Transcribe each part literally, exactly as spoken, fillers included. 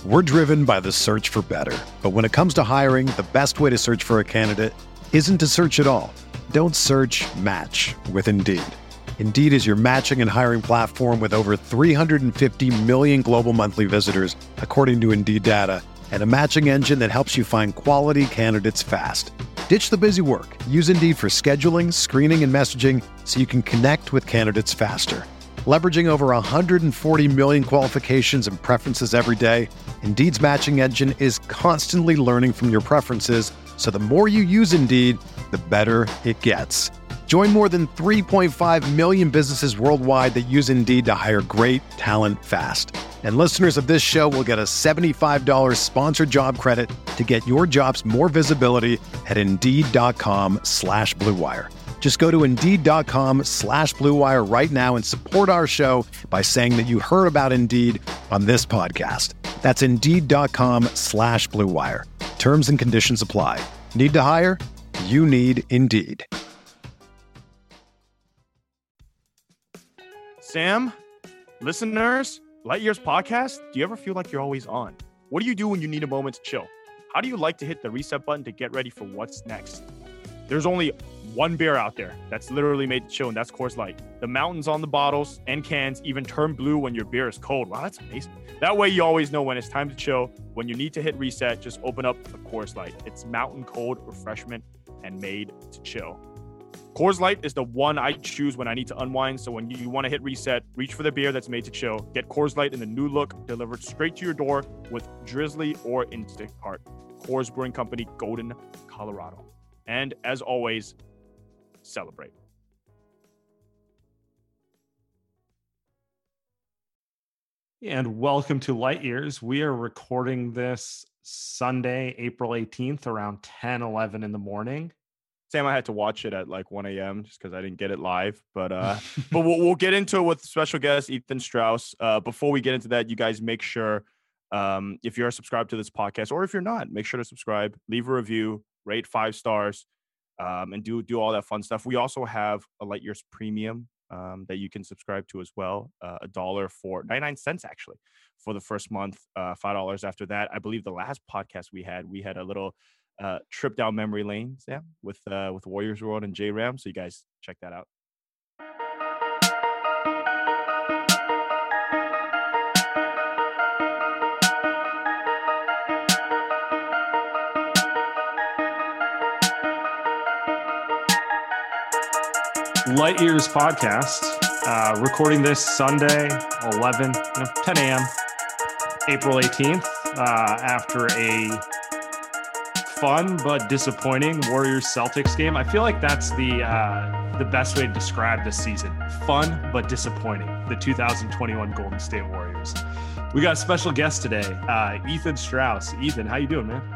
We're driven by the search for better. But when it comes to hiring, the best way to search for a candidate isn't to search at all. Don't search, match with Indeed. Indeed is your matching and hiring platform with over three hundred fifty million global monthly visitors, according to Indeed data, and a matching engine that helps you find quality candidates fast. Ditch the busy work. Use Indeed for scheduling, screening, and messaging so you can connect with candidates faster. Leveraging over one hundred forty million qualifications and preferences every day, Indeed's matching engine is constantly learning from your preferences, so the more you use Indeed, the better it gets. Join more than three point five million businesses worldwide that use Indeed to hire great talent fast. And listeners of this show will get a seventy-five dollars sponsored job credit to get your jobs more visibility at Indeed.com slash Blue Wire. Just go to Indeed.com slash Blue Wire right now and support our show by saying that you heard about Indeed on this podcast. That's Indeed.com slash Blue Wire. Terms and conditions apply. Need to hire? You need Indeed. Sam, listeners, Light Years Podcast, do you ever feel like you're always on? What do you do when you need a moment to chill? How do you like to hit the reset button to get ready for what's next? There's only one beer out there that's literally made to chill, and that's Coors Light. The mountains on the bottles and cans even turn blue when your beer is cold. Wow, that's amazing. That way you always know when it's time to chill. When you need to hit reset, just open up a Coors Light. It's mountain cold refreshment and made to chill. Coors Light is the one I choose when I need to unwind. So when you want to hit reset, reach for the beer that's made to chill. Get Coors Light in the new look, delivered straight to your door with Drizzly or Instacart. Coors Brewing Company, Golden, Colorado. And as always, celebrate. And welcome to Light Years. We are recording this Sunday, April eighteenth, around ten, eleven in the morning. Sam, I had to watch it at like one a.m. just because I didn't get it live. But uh, but we'll, we'll get into it with special guest Ethan Strauss. Uh, before we get into that, you guys make sure, um, if you're subscribed to this podcast, or if you're not, make sure to subscribe, leave a review, rate five stars, um, and do do all that fun stuff. We also have a Light Years Premium um, that you can subscribe to as well. Uh, a dollar for ninety-nine cents actually for the first month. Uh, Five dollars after that. I believe the last podcast we had, we had a little uh, trip down memory lane, Sam, with uh, with Warriors World and J Ram. So you guys check that out. Light Years Podcast, uh, recording this Sunday, eleven, you know, ten a.m., April eighteenth, uh, after a fun but disappointing Warriors-Celtics game. I feel like that's the uh, the best way to describe this season. Fun but disappointing. The two thousand twenty-one Golden State Warriors. We got a special guest today, uh, Ethan Strauss. Ethan, how you doing, man?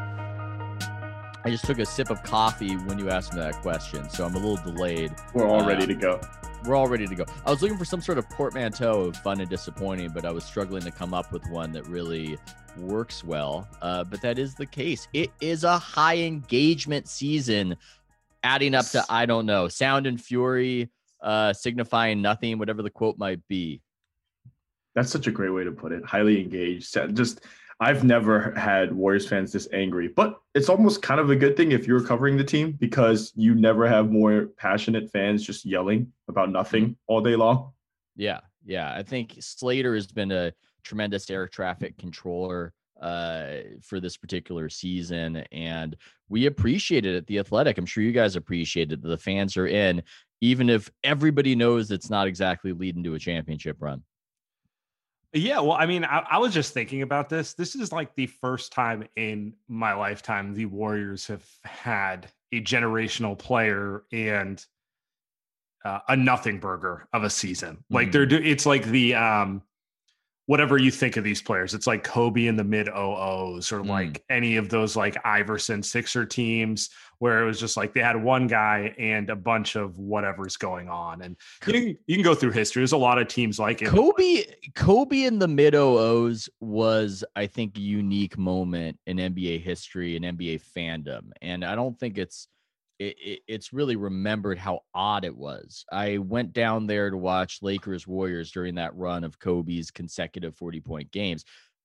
I just took a sip of coffee when you asked me that question, so I'm a little delayed. We're all uh, ready to go. We're all ready to go. I was looking for some sort of portmanteau of fun and disappointing, but I was struggling to come up with one that really works well. Uh, but that is the case. It is a high engagement season, adding up to, I don't know, sound and fury, uh, signifying nothing, whatever the quote might be. That's such a great way to put it. Highly engaged. Just, I've never had Warriors fans this angry, but it's almost kind of a good thing if you're covering the team because you never have more passionate fans just yelling about nothing all day long. Yeah, yeah. I think Slater has been a tremendous air traffic controller uh, for this particular season, and we appreciate it at The Athletic. I'm sure you guys appreciate it that the fans are in, even if everybody knows it's not exactly leading to a championship run. Yeah, well, I mean, I, I was just thinking about this. This is like the first time in my lifetime the Warriors have had a generational player and uh, a nothing burger of a season. Mm-hmm. Like they're, do- it's like the um, whatever you think of these players. It's like Kobe in the mid oh ohs, or mm-hmm. like any of those like Iverson Sixer teams where it was just like they had one guy and a bunch of whatever's going on. And you can, you can go through history. There's a lot of teams like it. Kobe, Kobe in the mid oh ohs was, I think, a unique moment in N B A history and N B A fandom. And I don't think it's, it, it, it's really remembered how odd it was. I went down there to watch Lakers Warriors during that run of Kobe's consecutive forty point games.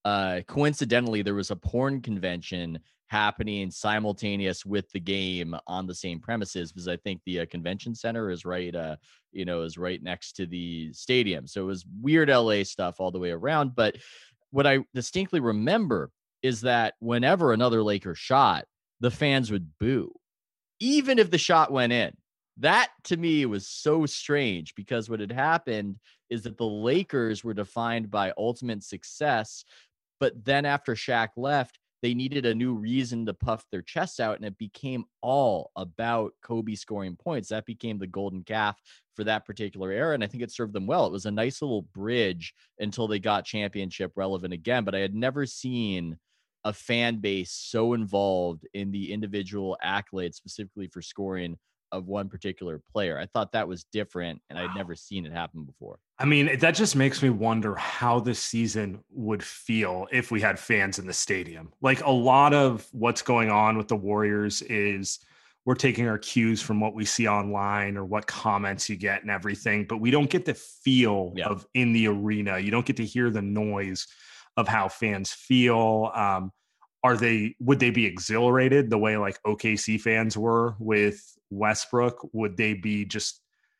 uh, coincidentally, there was a porn convention happening simultaneous with the game on the same premises, because I think the uh, convention center is right, uh, you know, is right next to the stadium. So it was weird L A stuff all the way around. But what I distinctly remember is that whenever another Laker shot, the fans would boo, even if the shot went in. That to me was so strange, because what had happened is that the Lakers were defined by ultimate success. But then after Shaq left, they needed a new reason to puff their chests out, and it became all about Kobe scoring points. That became the golden calf for that particular era, and I think it served them well. It was a nice little bridge until they got championship relevant again, but I had never seen a fan base so involved in the individual accolades, specifically for scoring, of one particular player. I thought that was different, and I'd never seen it happen before. I mean, that just makes me wonder how this season would feel if we had fans in the stadium. Like, a lot of what's going on with the Warriors is we're taking our cues from what we see online or what comments you get and everything, but we don't get the feel yeah. of in the arena. You don't get to hear the noise of how fans feel. Um, are they, would they be exhilarated the way like O K C fans were with Westbrook? Would they be just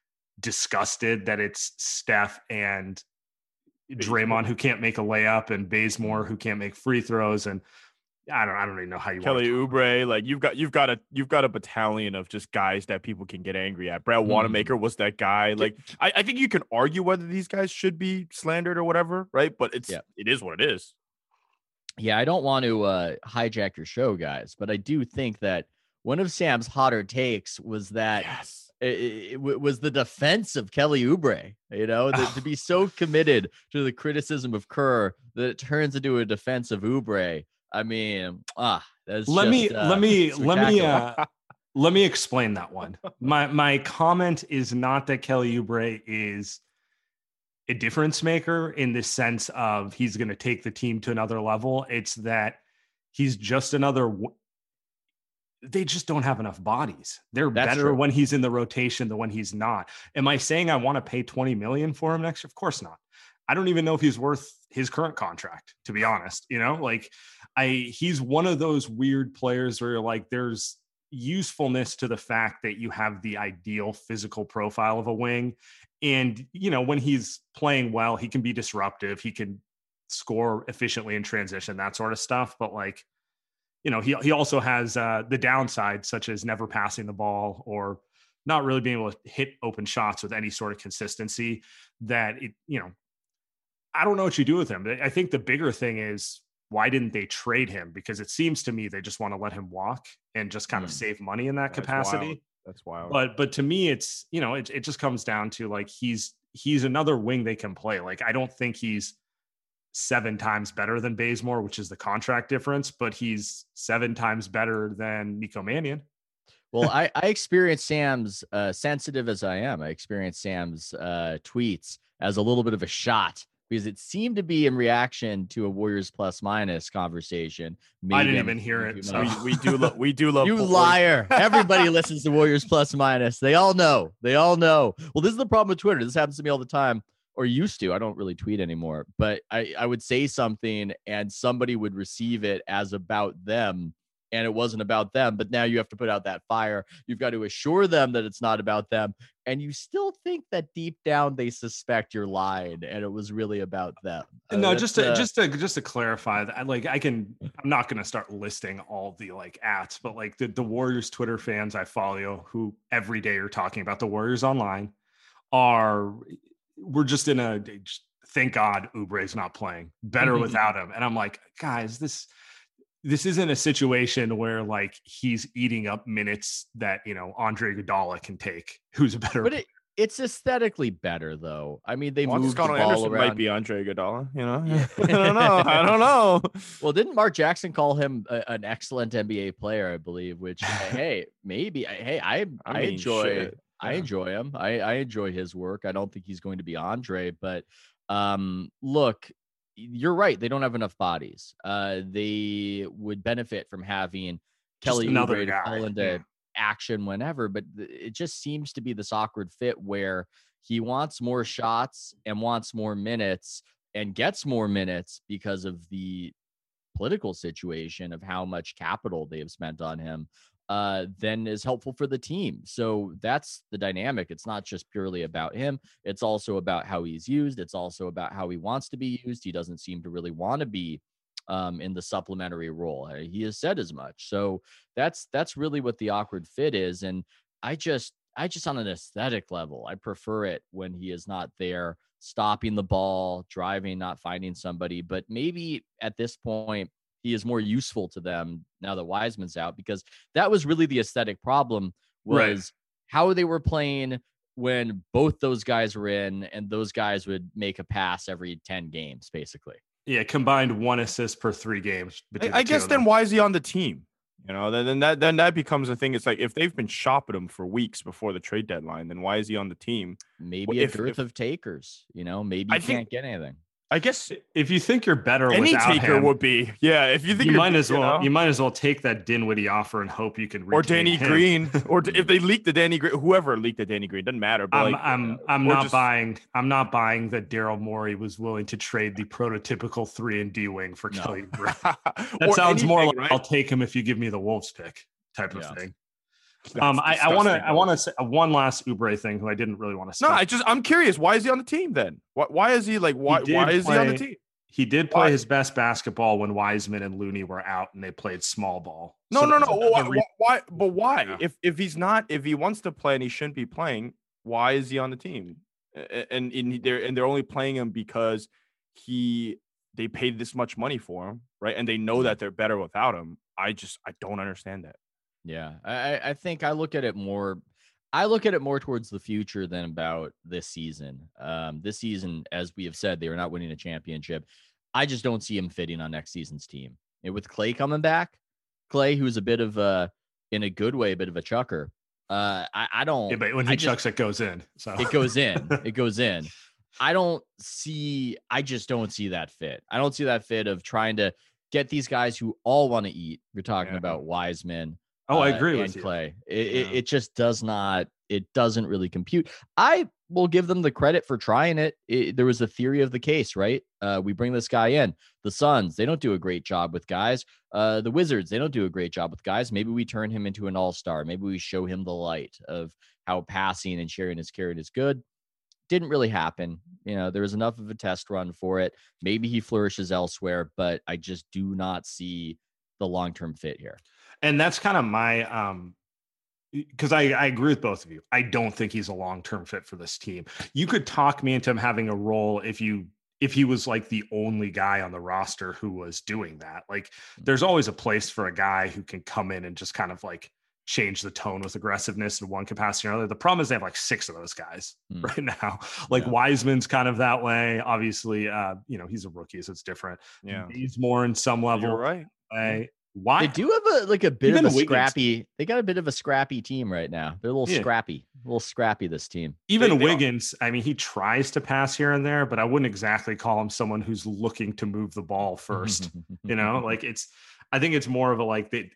disgusted that it's Steph and Draymond who can't make a layup and Bazemore who can't make free throws? And I don't, I don't even know how you Kelly Oubre, like you've got, you've got a, you've got a battalion of just guys that people can get angry at. Brad Wanamaker mm. was that guy. Like, I, I think you can argue whether these guys should be slandered or whatever, right? But it's, yeah. it is what it is. Yeah, I don't want to uh, hijack your show, guys, but I do think that one of Sam's hotter takes was that yes. it, it was the defense of Kelly Oubre, you know, the, to be so committed to the criticism of Kerr that it turns into a defense of Oubre. I mean, ah, that's let just, me uh, let me let me uh, let me explain that one. My my comment is not that Kelly Oubre is a difference maker in the sense of he's going to take the team to another level. It's that he's just another. They just don't have enough bodies. They're That's better true. when he's in the rotation than when he's not. Am I saying I want to pay twenty million for him next year? Of course not. I don't even know if he's worth his current contract, to be honest. You know, like I, he's one of those weird players where you're like, there's usefulness to the fact that you have the ideal physical profile of a wing. And, you know, when he's playing well, he can be disruptive. He can score efficiently in transition, that sort of stuff. But like, you know, he he also has uh, the downside, such as never passing the ball or not really being able to hit open shots with any sort of consistency that, it, you know, I don't know what you do with him. I think the bigger thing is, why didn't they trade him? Because it seems to me they just want to let him walk and just kind mm. of save money in that That's capacity. Wild. That's wild. But but to me, it's, you know, it, it just comes down to like, he's he's another wing they can play. Like, I don't think he's seven times better than Bazemore, which is the contract difference, but he's seven times better than Nico Mannion. Well, I, I experienced Sam's, uh, sensitive as I am, I experienced Sam's uh, tweets as a little bit of a shot, because it seemed to be in reaction to a Warriors plus minus conversation. Maybe I didn't even hear it. So. We, we do love, we do love you liar. Everybody listens to Warriors plus minus. They all know. They all know. Well, this is the problem with Twitter. This happens to me all the time. Or used to. I don't really tweet anymore, but I, I would say something and somebody would receive it as about them, and it wasn't about them. But now you have to put out that fire. You've got to assure them that it's not about them, and you still think that deep down they suspect you're lying, and it was really about them. No, uh, just to uh, just to just to clarify that, like, I can, I'm not going to start listing all the like ats, but like the the Warriors Twitter fans I follow who every day are talking about the Warriors online are. We're just in a, thank God Oubre's not playing, better mm-hmm. without him. And I'm like, guys, this, this isn't a situation where like he's eating up minutes that, you know, Andre Iguodala can take, who's a better. But it, it's aesthetically better though. I mean, they well, moved the ball Anderson around. Might be Andre Iguodala, you know? I don't know. I don't know. Well, didn't Mark Jackson call him a, an excellent N B A player, I believe, which, hey, maybe, hey, I, I, I mean, enjoy shit. I yeah. enjoy him. I, I enjoy his work. I don't think he's going to be Andre, but um, look, you're right. They don't have enough bodies. Uh, they would benefit from having just Kelly Oubre to fall into yeah. action whenever, but th- it just seems to be this awkward fit where he wants more shots and wants more minutes. and gets more minutes because of the political situation of how much capital they have spent on him, uh, then is helpful for the team. So that's the dynamic. It's not just purely about him. It's also about how he's used. It's also about how he wants to be used. He doesn't seem to really want to be um, in the supplementary role. He has said as much. So that's, that's really what the awkward fit is. And I just, I just on an aesthetic level, I prefer it when he is not there, stopping the ball, driving, not finding somebody. But maybe at this point, he is more useful to them now that Wiseman's out, because that was really the aesthetic problem, was right. how they were playing when both those guys were in, and those guys would make a pass every ten games, basically. Yeah, combined one assist per three games. I, I guess then why is he on the team? You know, then, then that then that becomes a thing. It's like if they've been shopping him for weeks before the trade deadline, then why is he on the team? Maybe if, a dearth if, of takers. You know, maybe you I can't think, get anything. I guess if you think you're better, any without taker him, would be. Yeah, if you think you you're, might as you well, know? you might as well take that Dinwiddie offer and hope you can. Or Danny him. Green, or if they leak the Danny Green, whoever leaked the Danny Green, doesn't matter. But I'm, like, I'm, uh, I'm not just, buying. I'm not buying that Daryl Morey was willing to trade the prototypical three and D wing for no. Kelly Oubre. That sounds anything, more like right? I'll take him if you give me the Wolves pick type of yeah. thing. That's um, I, I want to, I want to say one last Oubre thing, who I didn't really want to say. No, I just, I'm curious. Why is he on the team then? Why, why is he like? Why, he why is play, he on the team? He did play why? his best basketball when Wiseman and Looney were out, and they played small ball. No, so no, no. Why, why, why? But why? Yeah. If if he's not, if he wants to play and he shouldn't be playing, why is he on the team? And and they're and they're only playing him because he they paid this much money for him, right? And they know that they're better without him. I just I don't understand that. Yeah, I, I think I look at it more. I look at it more towards the future than about this season. Um, this season, as we have said, they were not winning a championship. I just don't see him fitting on next season's team. And with Clay coming back, Clay, who's a bit of a, in a good way, a bit of a chucker. Uh, I, I don't. Yeah, but when he I chucks, just, it goes in. So it goes in. It goes in. I don't see. I just don't see that fit. I don't see that fit of trying to get these guys who all want to eat. You're talking yeah. about Wiseman. Oh, I uh, agree and with Clay. you. It, yeah. it, it just does not. It doesn't really compute. I will give them the credit for trying it. it there was a theory of the case, right? Uh, we bring this guy in. The Suns, they don't do a great job with guys. Uh, the Wizards, they don't do a great job with guys. Maybe we turn him into an all-star. Maybe we show him the light of how passing and sharing his carrot is good. Didn't really happen. You know, there was enough of a test run for it. Maybe he flourishes elsewhere, but I just do not see the long-term fit here. And that's kind of my, um, because I, I agree with both of you. I don't think he's a long-term fit for this team. You could talk me into him having a role if you if he was like the only guy on the roster who was doing that. Like, there's always a place for a guy who can come in and just kind of like change the tone with aggressiveness in one capacity or another. The problem is they have like six of those guys mm. right now. Like yeah. Wiseman's kind of that way. Obviously, uh, you know, he's a rookie, so it's different. Yeah, he's more in some level. You're right. Way. Why they do have a like a bit Even of a Wiggins. scrappy. They got a bit of a scrappy team right now. They're a little Yeah. scrappy, a little scrappy. This team. Even They- they Wiggins, I mean, he tries to pass here and there, but I wouldn't exactly call him someone who's looking to move the ball first. you know, like it's. I think it's more of a like they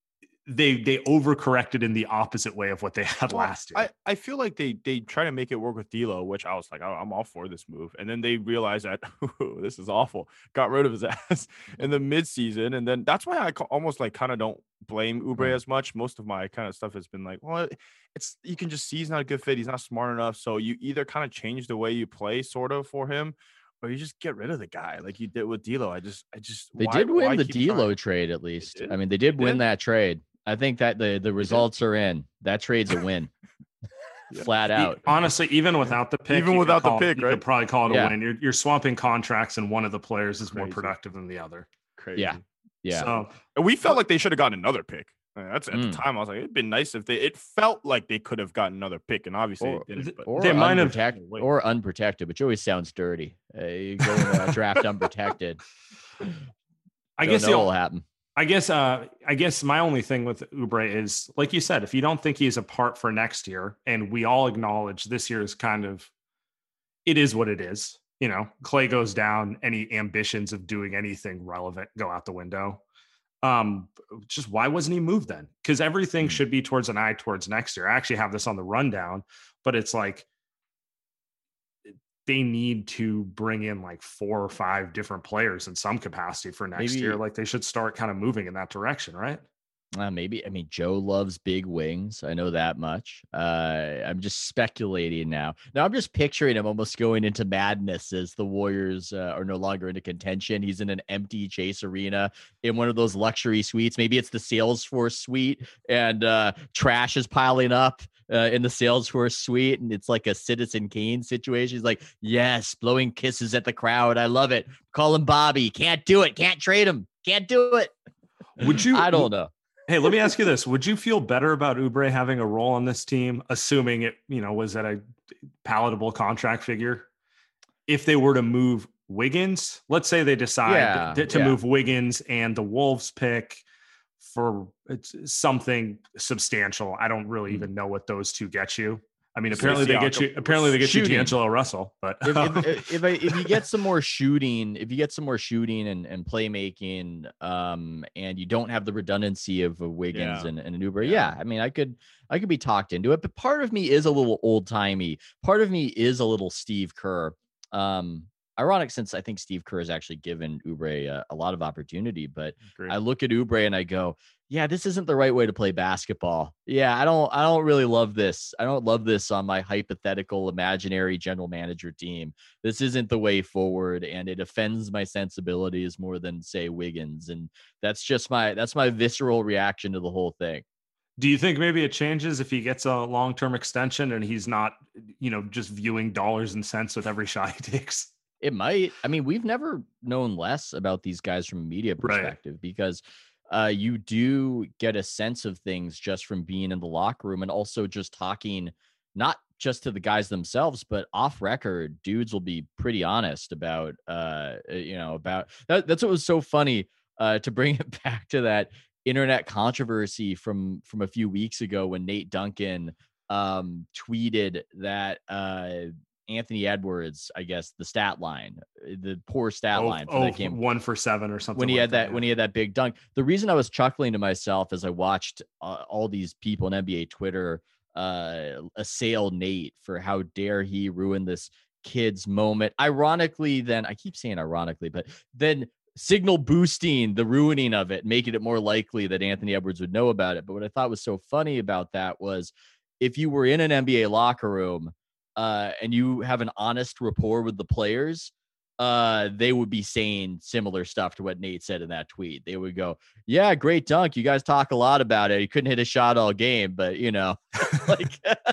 they they overcorrected in the opposite way of what they had Well, last year. I, I feel like they they try to make it work with D'Lo, which I was like, oh, I'm all for this move. And then they realized that this is awful. Got rid of his ass in the midseason. And then that's why I ca- almost like kind of don't blame Oubre as much. Most of my kind of stuff has been like, well, it's you can just see he's not a good fit. He's not smart enough. So you either kind of change the way you play sort of for him, or you just get rid of the guy like you did with D'Lo. I just I just They why- did why win the keep D'Lo trying? trade at least. did? I mean, they did They win did? that trade. I think that the the results are in. That trade's a win, Yeah. flat out. Honestly, even without the pick, Even you could without the call- pick, you right? could probably call it Yeah. a win. You're you're swapping contracts, and one of the players is more Crazy. productive than the other. Crazy. Yeah. Yeah. So And we felt like they should have gotten another pick. I mean, that's at Mm. the time. I was like, it'd been nice if they. It felt like they could have gotten another pick, and obviously Or- it didn't. But Or They might have- unprotected, wait. or unprotected, which always sounds dirty. Uh, you go in a draft unprotected. I Don't guess know the what will happen. I guess uh I guess my only thing with Oubre is, like you said, if you don't think he's a part for next year, and we all acknowledge this year is kind of, it is what it is. You know, Clay goes down, any ambitions of doing anything relevant go out the window. Um, just why wasn't he moved then? Because everything Hmm. should be towards an eye towards next year. I actually have this on the rundown, but it's like they need to bring in like four or five different players in some capacity for next Maybe, year. Like they should start kind of moving in that direction, right? Uh, maybe. I mean, Joe loves big wings. I know that much. Uh, I'm just speculating now. Now I'm just picturing him almost going into madness as the Warriors uh, are no longer into contention. He's in an empty Chase Arena in one of those luxury suites. Maybe it's the Salesforce suite, and uh, trash is piling up uh, in the Salesforce suite, and it's like a Citizen Kane situation. He's like, yes, blowing kisses at the crowd. I love it. Call him Bobby. Can't do it. Can't trade him. Can't do it. Would you? I don't know. Hey, let me ask you this. Would you feel better about Oubre having a role on this team, assuming it, you know, was at a palatable contract figure? If they were to move Wiggins, let's say they decide Yeah, to, to yeah. move Wiggins and the Wolves pick for it's something substantial. I don't really Hmm. even know what those two get you. I mean, So apparently they get Siakam you, apparently they get shooting. you D'Angelo Russell, but if if if, I, if you get some more shooting, if you get some more shooting and, and playmaking, um, and you don't have the redundancy of a Wiggins Yeah. and, and an Uber, Yeah. yeah. I mean, I could I could be talked into it, but part of me is a little old timey. Part of me is a little Steve Kerr. Um, ironic since I think Steve Kerr has actually given Oubre a, a lot of opportunity, but Agreed. I look at Oubre and I go, yeah, this isn't the right way to play basketball. Yeah, I don't I don't really love this. I don't love this on my hypothetical imaginary general manager team. This isn't the way forward, and it offends my sensibilities more than say Wiggins. And that's just my that's my visceral reaction to the whole thing. do you think maybe it changes if he gets a long-term extension and he's not, you know, just viewing dollars and cents with every shot he takes? It might. I mean, we've never known less about these guys from a media Right. perspective because uh, you do get a sense of things just from being in the locker room and also just talking, not just to the guys themselves, but off record, dudes will be pretty honest about, uh, you know, about that. That's what was so funny uh, to bring it back to that internet controversy from from a few weeks ago when Nate Duncan um, tweeted that. Uh, Anthony Edwards, I guess the stat line, the poor stat Oh, line for oh, that game. one for seven or something. When he like had that, when yeah. he had that big dunk. The reason I was chuckling to myself as I watched uh, all these people in N B A Twitter uh, assail Nate for how dare he ruin this kid's moment. Ironically, then I keep saying ironically, but then signal boosting the ruining of it, making it more likely that Anthony Edwards would know about it. But what I thought was so funny about that was if you were in an N B A locker room, Uh, and you have an honest rapport with the players, uh, they would be saying similar stuff to what Nate said in that tweet. They would go, yeah, great dunk. You guys talk a lot about it. He couldn't hit a shot all game, but you know, like,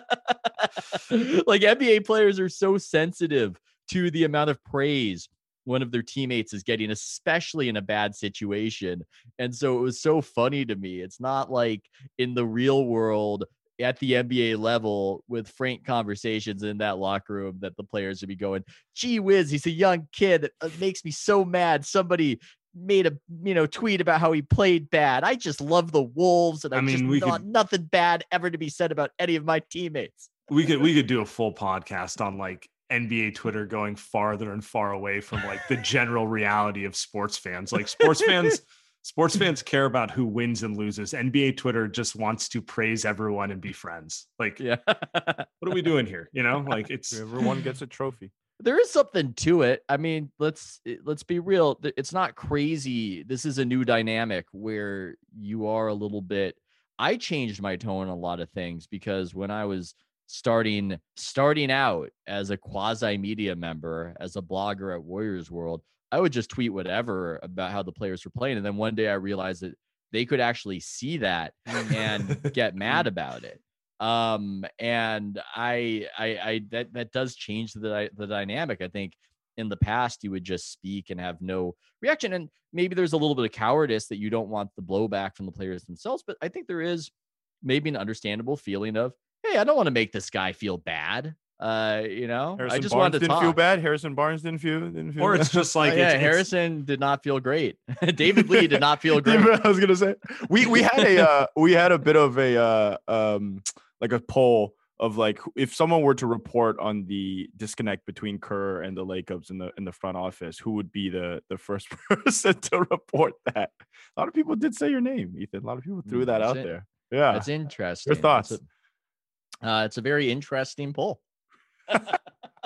like N B A players are so sensitive to the amount of praise one of their teammates is getting, especially in a bad situation. And so it was so funny to me. It's not like in the real world, at the N B A level with frank conversations in that locker room that the players would be going, gee whiz, he's a young kid that makes me so mad. Somebody made a, you know, tweet about how he played bad. I just love the Wolves. And I, I mean, just we want could- nothing bad ever to be said about any of my teammates. we could we could do a full podcast on like N B A Twitter going farther and far away from like the general reality of sports fans. Like sports fans, sports fans care about who wins and loses. N B A Twitter just wants to praise everyone and be friends. Like, Yeah. what are we doing here? You know, like it's Everyone gets a trophy. There is something to it. I mean, let's let's be real. It's not crazy. This is a new dynamic where you are a little bit. I changed my tone on a lot of things because when I was starting starting out as a quasi media member, as a blogger at Warriors World, I would just tweet whatever about how the players were playing, and then one day I realized that they could actually see that and get mad about it. Um, and I, I, I, that, that does change the, the dynamic. I think in the past you would just speak and have no reaction. And maybe there's a little bit of cowardice that you don't want the blowback from the players themselves. But I think there is maybe an understandable feeling of, hey, I don't want to make this guy feel bad. Uh, you know, Harrison I just Barnes wanted to didn't talk. feel bad. Harrison Barnes didn't feel didn't feel or bad. it's just like Oh, yeah, it's, it's- Harrison did not feel great. David Lee did not feel great. I was gonna say we we had a uh, we had a bit of a uh, um like a poll of like if someone were to report on the disconnect between Kerr and the Lakers in the in the front office, who would be the the first person to report that? A lot of people did say your name, Ethan. A lot of people threw Mm, that that's out it. there. Yeah, That's interesting. your thoughts? It's a, uh, it's a very interesting poll.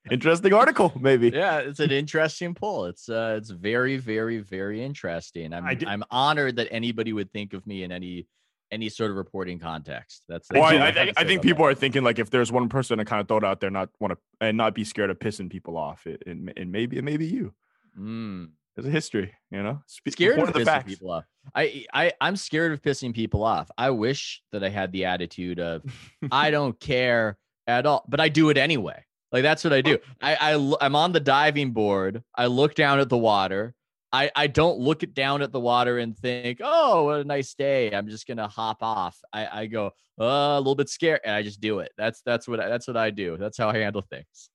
Interesting article, maybe. Yeah, it's an interesting poll. It's uh, it's very, very, very interesting. I'm I did- I'm honored that anybody would think of me in any any sort of reporting context. That's, Well, that's I, all I, have to I say think about people that. are thinking like if there's one person to kind of throw it out there, not want to and not be scared of pissing people off, it, and, and maybe it may be you. Mm. There's a history, you know. Spe- Scared of report the pissing facts. people off. I, I I'm scared of pissing people off. I wish that I had the attitude of I don't care at all, but I do it anyway. Like that's what I do. I, I l- I'm on the diving board. I look down at the water. I I don't look it down at the water and think, oh, what a nice day. I'm just gonna hop off. I I go uh, a little bit scared, and I just do it. That's that's what I, that's what I do. That's how I handle things.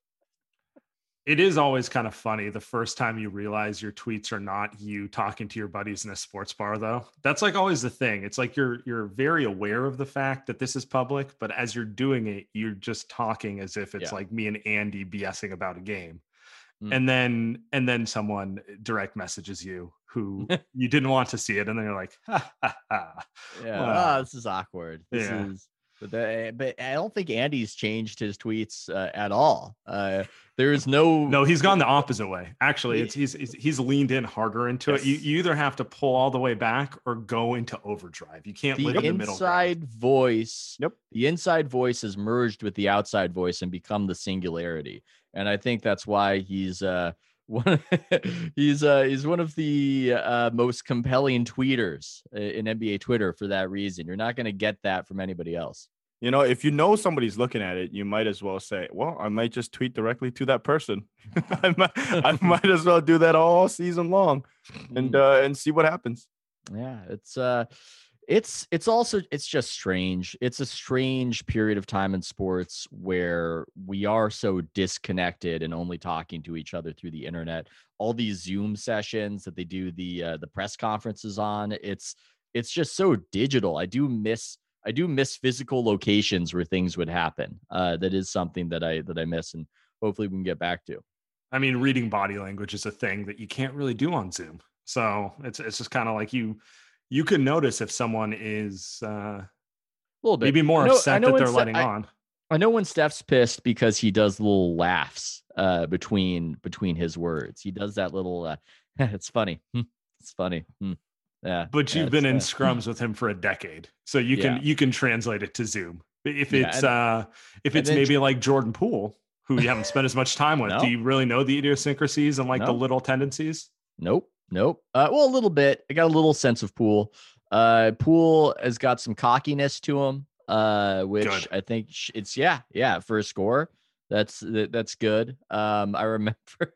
It is always kind of funny the first time you realize your tweets are not you talking to your buddies in a sports bar, though. That's like always the thing. It's like you're you're very aware of the fact that this is public, but as you're doing it, you're just talking as if it's Yeah. like me and Andy BSing about a game. Mm. And then and then someone direct messages you who you didn't want to see it, and then you're like, ha, ha, ha. Yeah, Wow. oh, this is awkward. This Yeah. is, but, the, but I don't think Andy's changed his tweets uh, at all. Uh, there's no, No, he's gone the opposite way. Actually, He- it's he's he's, he's leaned in harder into it. You, Yes. you either have to pull all the way back or go into overdrive. You can't the live in the middle ground. inside voice. Yep. The inside voice has merged with the outside voice and become the singularity. And I think that's why he's uh one he's uh he's one of the uh most compelling tweeters uh, in N B A Twitter for that reason. You're not going to get that from anybody else. You know, if you know somebody's looking at it, you might as well say, well, I might just tweet directly to that person. I, might, I might as well do that all season long and uh, and see what happens. Yeah, it's uh it's it's also it's just strange. It's a strange period of time in sports where we are so disconnected and only talking to each other through the internet. All these Zoom sessions that they do the uh, the press conferences on, it's it's just so digital. I do miss I do miss physical locations where things would happen. Uh, that is something that I that I miss, and hopefully we can get back to. I mean, reading body language is a thing that you can't really do on Zoom. So it's it's just kind of like you you can notice if someone is uh, A little bit. maybe more I know- I upset know that when they're Ste- letting I- on. I know when Steph's pissed because he does little laughs uh, between between his words. He does that little. Uh, it's funny. Hmm. It's funny. Hmm. Yeah. But yeah, you've been in it's, uh, scrums with him for a decade, so you can Yeah. you can translate it to Zoom. If Yeah, it's and- uh, if and it's then- maybe like Jordan Poole, who you haven't spent as much time with, No. do you really know the idiosyncrasies and like the No. little tendencies? Nope. Nope. Uh, well, a little bit. I got a little sense of Poole. Uh, Poole has got some cockiness to him, uh, which Good. I think sh- it's yeah, yeah for a score. That's that, that's good. Um, I remember.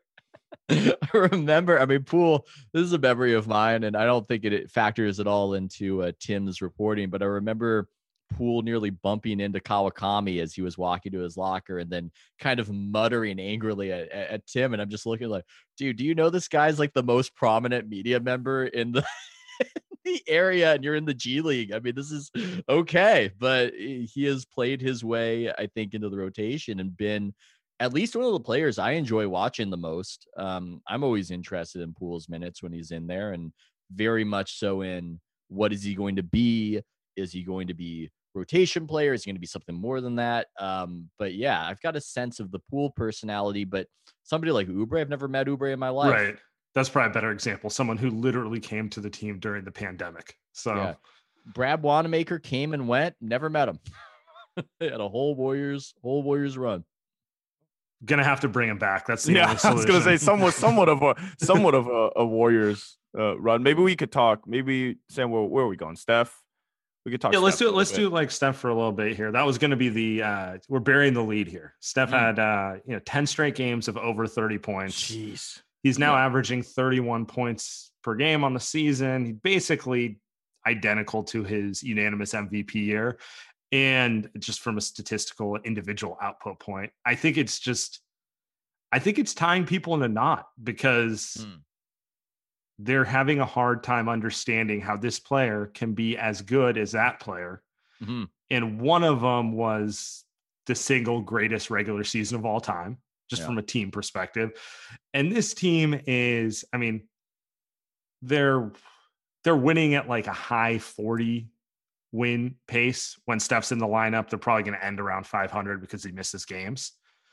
I remember. I mean, Poole. This is a memory of mine, and I don't think it, it factors at all into uh, Tim's reporting. But I remember Poole nearly bumping into Kawakami as he was walking to his locker, and then kind of muttering angrily at, at, at Tim. And I'm just looking like, dude, do you know this guy's like the most prominent media member in the the area, and you're in the G League? I mean, this is okay, but he has played his way, I think, into the rotation and been at least one of the players I enjoy watching the most. Um, I'm always interested in Poole's minutes when he's in there, and very much so in what is he going to be? Is he going to be rotation player? Is he going to be something more than that? Um, but yeah, I've got a sense of the Poole personality, but somebody like Oubre, I've never met Oubre in my life. Right. That's probably a better example. Someone who literally came to the team during the pandemic. So Yeah. Brad Wanamaker came and went, never met him. He had a whole Warriors, whole Warriors run. gonna have to bring him back. That's the Yeah, only I was gonna solution. say somewhat, somewhat of a, somewhat of a, a Warriors uh, run. Maybe we could talk. Maybe Sam, where, where are we going, Steph? We could talk. Yeah, let's Steph do a it. Let's little do like Steph for a little bit here. That was going to be the uh we're burying the lead here. Steph Mm. had uh you know ten straight games of over thirty bit. points. Jeez. He's now Yeah. averaging thirty-one points per game on the season. He basically identical to his unanimous M V P year. And just from a statistical individual output point, I think it's just I think it's tying people in a knot because Mm. they're having a hard time understanding how this player can be as good as that player. Mhm. And one of them was the single greatest regular season of all time, just Yeah. from a team perspective. And this team is, I mean, they're they're winning at like a high forty win pace. When Steph's in the lineup, they're probably going to end around five hundred because he misses games.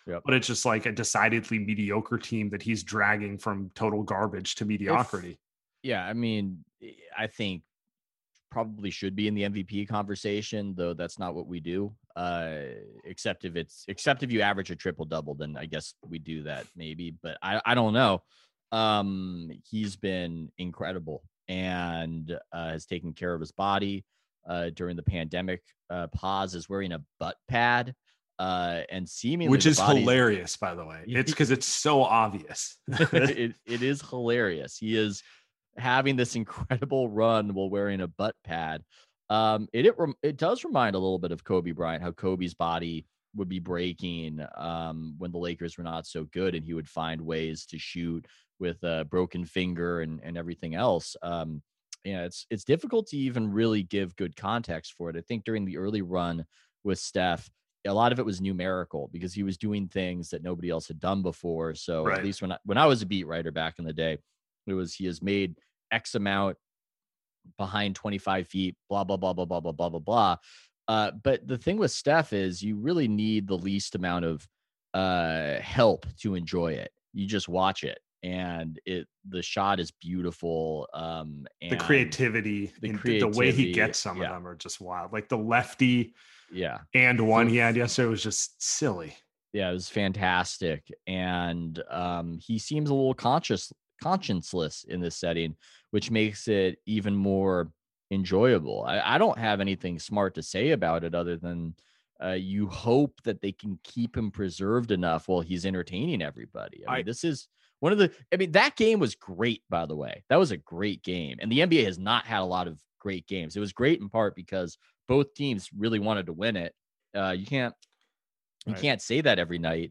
Yep. but it's just like a decidedly mediocre team that he's dragging from total garbage to mediocrity. If, yeah, I mean, I think probably should be in the M V P conversation, though that's not what we do. Uh, except if it's except if you average a triple double, then I guess we do that maybe. But I, I don't know. Um, he's been incredible and uh, has taken care of his body uh, during the pandemic. Uh, Paz is wearing a butt pad. Uh, and seemingly, which is body- hilarious, by the way. It's because it's so obvious. it, it is hilarious. He is having this incredible run while wearing a butt pad. Um, it it, it does remind a little bit of Kobe Bryant, how Kobe's body would be breaking um, when the Lakers were not so good, and he would find ways to shoot with a broken finger and and everything else. Um, yeah, it's it's difficult to even really give good context for it. I think during the early run with Steph, a lot of it was numerical because he was doing things that nobody else had done before. So right. at least when I, when I was a beat writer back in the day, it was, he has made X amount behind twenty-five feet, blah, blah, blah, blah, blah, blah, blah, blah, blah. Uh, but the thing with Steph is you really need the least amount of uh, help to enjoy it. You just watch it and it, the shot is beautiful. Um, and the creativity, the, and creativity, the way he gets some yeah. of them are just wild. Like the lefty, yeah, and one he had yesterday was just silly. Yeah, it was fantastic. And um, he seems a little conscious, conscienceless in this setting, which makes it even more enjoyable. I, I don't have anything smart to say about it other than uh, you hope that they can keep him preserved enough while he's entertaining everybody. I mean, I, this is one of the, I mean, that game was great, by the way. That was a great game. And the N B A has not had a lot of great games. It was great in part because both teams really wanted to win it. Uh, you can't, you right. can't say that every night.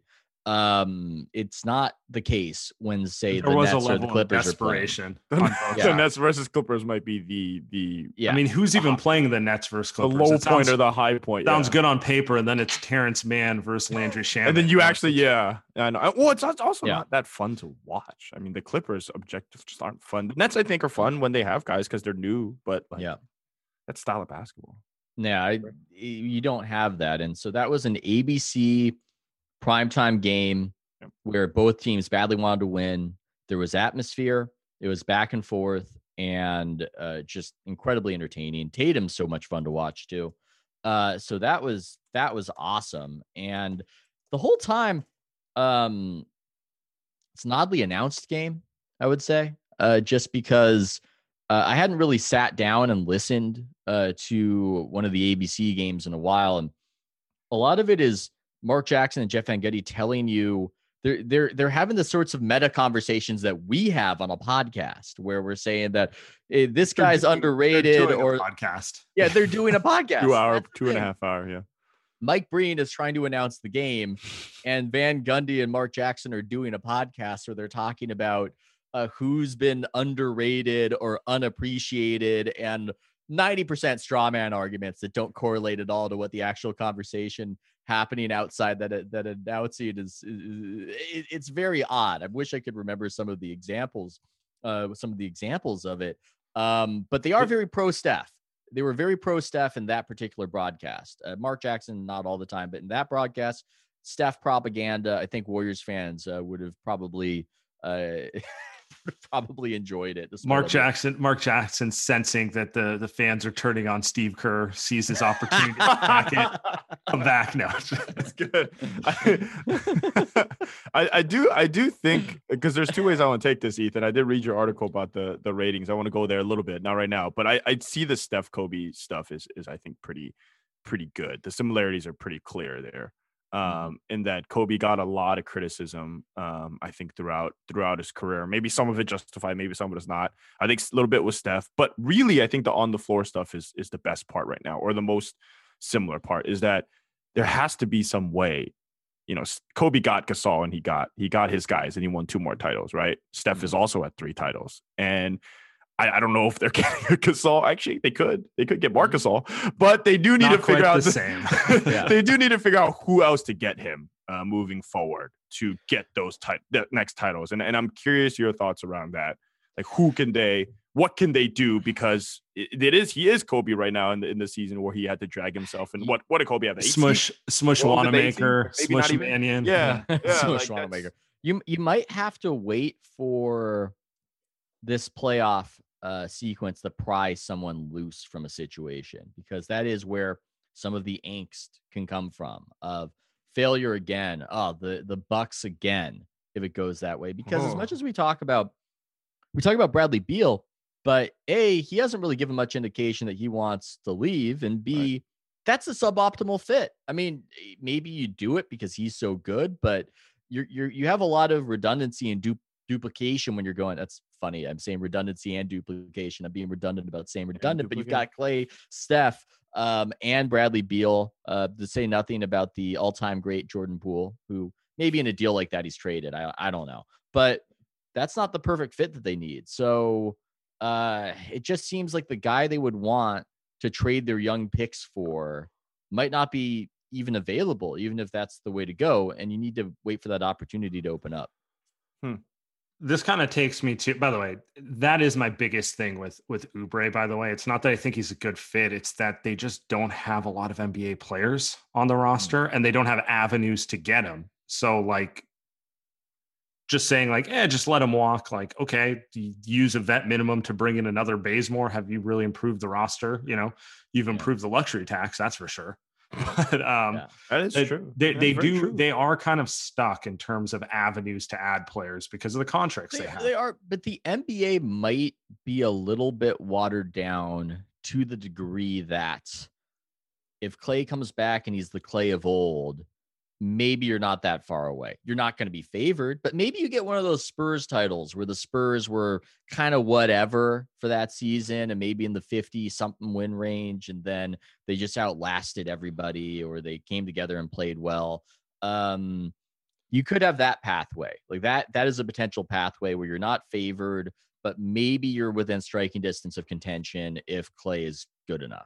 Um, it's not the case when, say, there the was Nets a level or the Clippers of desperation. The, on Yeah. the Nets versus Clippers might be the the yeah. I mean, who's even playing the Nets versus the Clippers? low It sounds, point or the high point. sounds yeah. good on paper, and then it's Terrence Mann versus Landry Shamet. And then you actually, yeah, I know. Well, it's also Yeah. not that fun to watch. I mean, the Clippers' objectives just aren't fun. The Nets, I think, are fun when they have guys because they're new, but like, Yeah. that's style of basketball. Yeah, I, you don't have that. And so that was an A B C primetime game Yep. where both teams badly wanted to win. There was atmosphere. It was back and forth and uh, just incredibly entertaining. Tatum's so much fun to watch too. Uh, so that was, that was awesome. And the whole time, um, it's an oddly announced game, I would say, uh, just because uh, I hadn't really sat down and listened uh, to one of the A B C games in a while. And a lot of it is Mark Jackson and Jeff Van Gundy telling you they're, they're, they're having the sorts of meta conversations that we have on a podcast where we're saying that hey, this guy's doing, underrated or podcast. Yeah, they're doing a podcast. two hour, That's the two and a thing. half hour. Yeah. Mike Breen is trying to announce the game, and Van Gundy and Mark Jackson are doing a podcast where they're talking about uh, who's been underrated or unappreciated, and ninety percent straw man arguments that don't correlate at all to what the actual conversation happening outside that that announcing is. is it, it's very odd. I wish I could remember some of the examples, uh, some of the examples of it. Um, but they are very pro Steph. They were very pro Steph in that particular broadcast. Uh, Mark Jackson, not all the time, but in that broadcast, Steph propaganda, I think Warriors fans uh, would have probably uh, probably enjoyed it. Mark Jackson, Mark Jackson sensing that the, the fans are turning on Steve Kerr, sees his opportunity to back it. Come back now. That's good. I, I, I do I do think because there's two ways I want to take this, Ethan. I did read your article about the the ratings. I want to go there a little bit, not right now, but I, I see the Steph Kobe stuff is is I think pretty pretty good. The similarities are pretty clear there. Um, in that Kobe got a lot of criticism, um, I think throughout throughout his career. Maybe some of it justified, maybe some of it is not. I think a little bit with Steph, but really, I think the on the floor stuff is is the best part right now, or the most similar part is that there has to be some way. You know, Kobe got Gasol and he got he got his guys and he won two more titles, right? Steph mm-hmm. is also at three titles, and I, I don't know if they're getting a Gasol. Actually, they could. They could get Marc Gasol, but they do need Not to figure out the the same. Yeah. They do need to figure out who else to get him uh, moving forward to get those type the next titles. And and I'm curious your thoughts around that. Like, who can they what can they do? Because it, it is he is Kobe right now in the in the season where he had to drag himself. And what what did Kobe have? eighteen? Smush Smush What was it, Wanamaker, eighteen? Maybe not Smush even? Mannion. Yeah, yeah, Smush like Wanamaker. that's- You you might have to wait for this playoff uh, sequence to pry someone loose from a situation, because that is where some of the angst can come from of failure again. Oh, the the Bucks again, if it goes that way. Because as Oh. much as we talk about we talk about Bradley Beal, but A, he hasn't really given much indication that he wants to leave, and B, Right. that's a suboptimal fit. I mean, maybe you do it because he's so good, but you're you're you have a lot of redundancy and du- duplication when you're going. That's funny. I'm saying redundancy and duplication. I'm being redundant about saying redundant, but you've got Clay, Steph, um, and Bradley Beal. Uh, to say nothing about the all-time great Jordan Poole, who maybe in a deal like that he's traded. I I don't know, but that's not the perfect fit that they need. So uh, it just seems like the guy they would want to trade their young picks for might not be even available, even if that's the way to go. And you need to wait for that opportunity to open up. This kind of takes me to, by the way, that is my biggest thing with with Oubre, by the way. It's not that I think he's a good fit. It's that they just don't have a lot of N B A players on the roster and they don't have avenues to get him. So like just saying like, eh, just let him walk. Like, okay, you use a vet minimum to bring in another Bazemore. Have you really improved the roster? You know, you've improved the luxury tax, that's for sure. But um, Yeah. That is they, true. They, That's they very do. true. They are kind of stuck in terms of avenues to add players because of the contracts they, They, have. they are, but the N B A might be a little bit watered down to the degree that if Clay comes back and he's the Clay of old, maybe you're not that far away. You're not going to be favored, but maybe you get one of those Spurs titles where the Spurs were kind of whatever for that season and maybe in the fifty something win range. And then they just outlasted everybody, or they came together and played well. Um, you could have that pathway like that. That is a potential pathway where you're not favored, but maybe you're within striking distance of contention if Clay is good enough.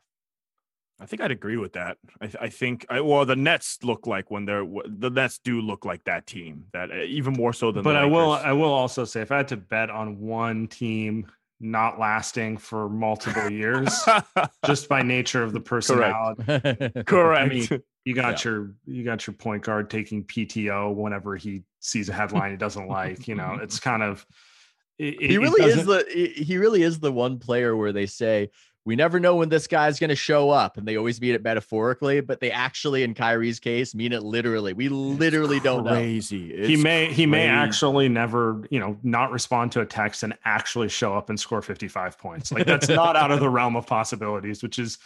I think I'd agree with that. I, I think, I, well, the Nets look like when they're the Nets do look like that team that uh, even more so than. But the I will. Lakers. I will also say, if I had to bet on one team not lasting for multiple years, just by nature of the personality, Correct. I mean, you got Yeah. your you got your point guard taking P T O whenever he sees a headline he doesn't like. You know, it's kind of. It, he it really is doesn't- the he he really is the one player where they say we never know when this guy's going to show up, and they always mean it metaphorically, but they actually, in Kyrie's case, mean it literally. We literally don't know. Crazy. he It's may he may crazy. actually never, you know, not respond to a text and actually show up and score fifty-five points. Like that's not out of the realm of possibilities, which is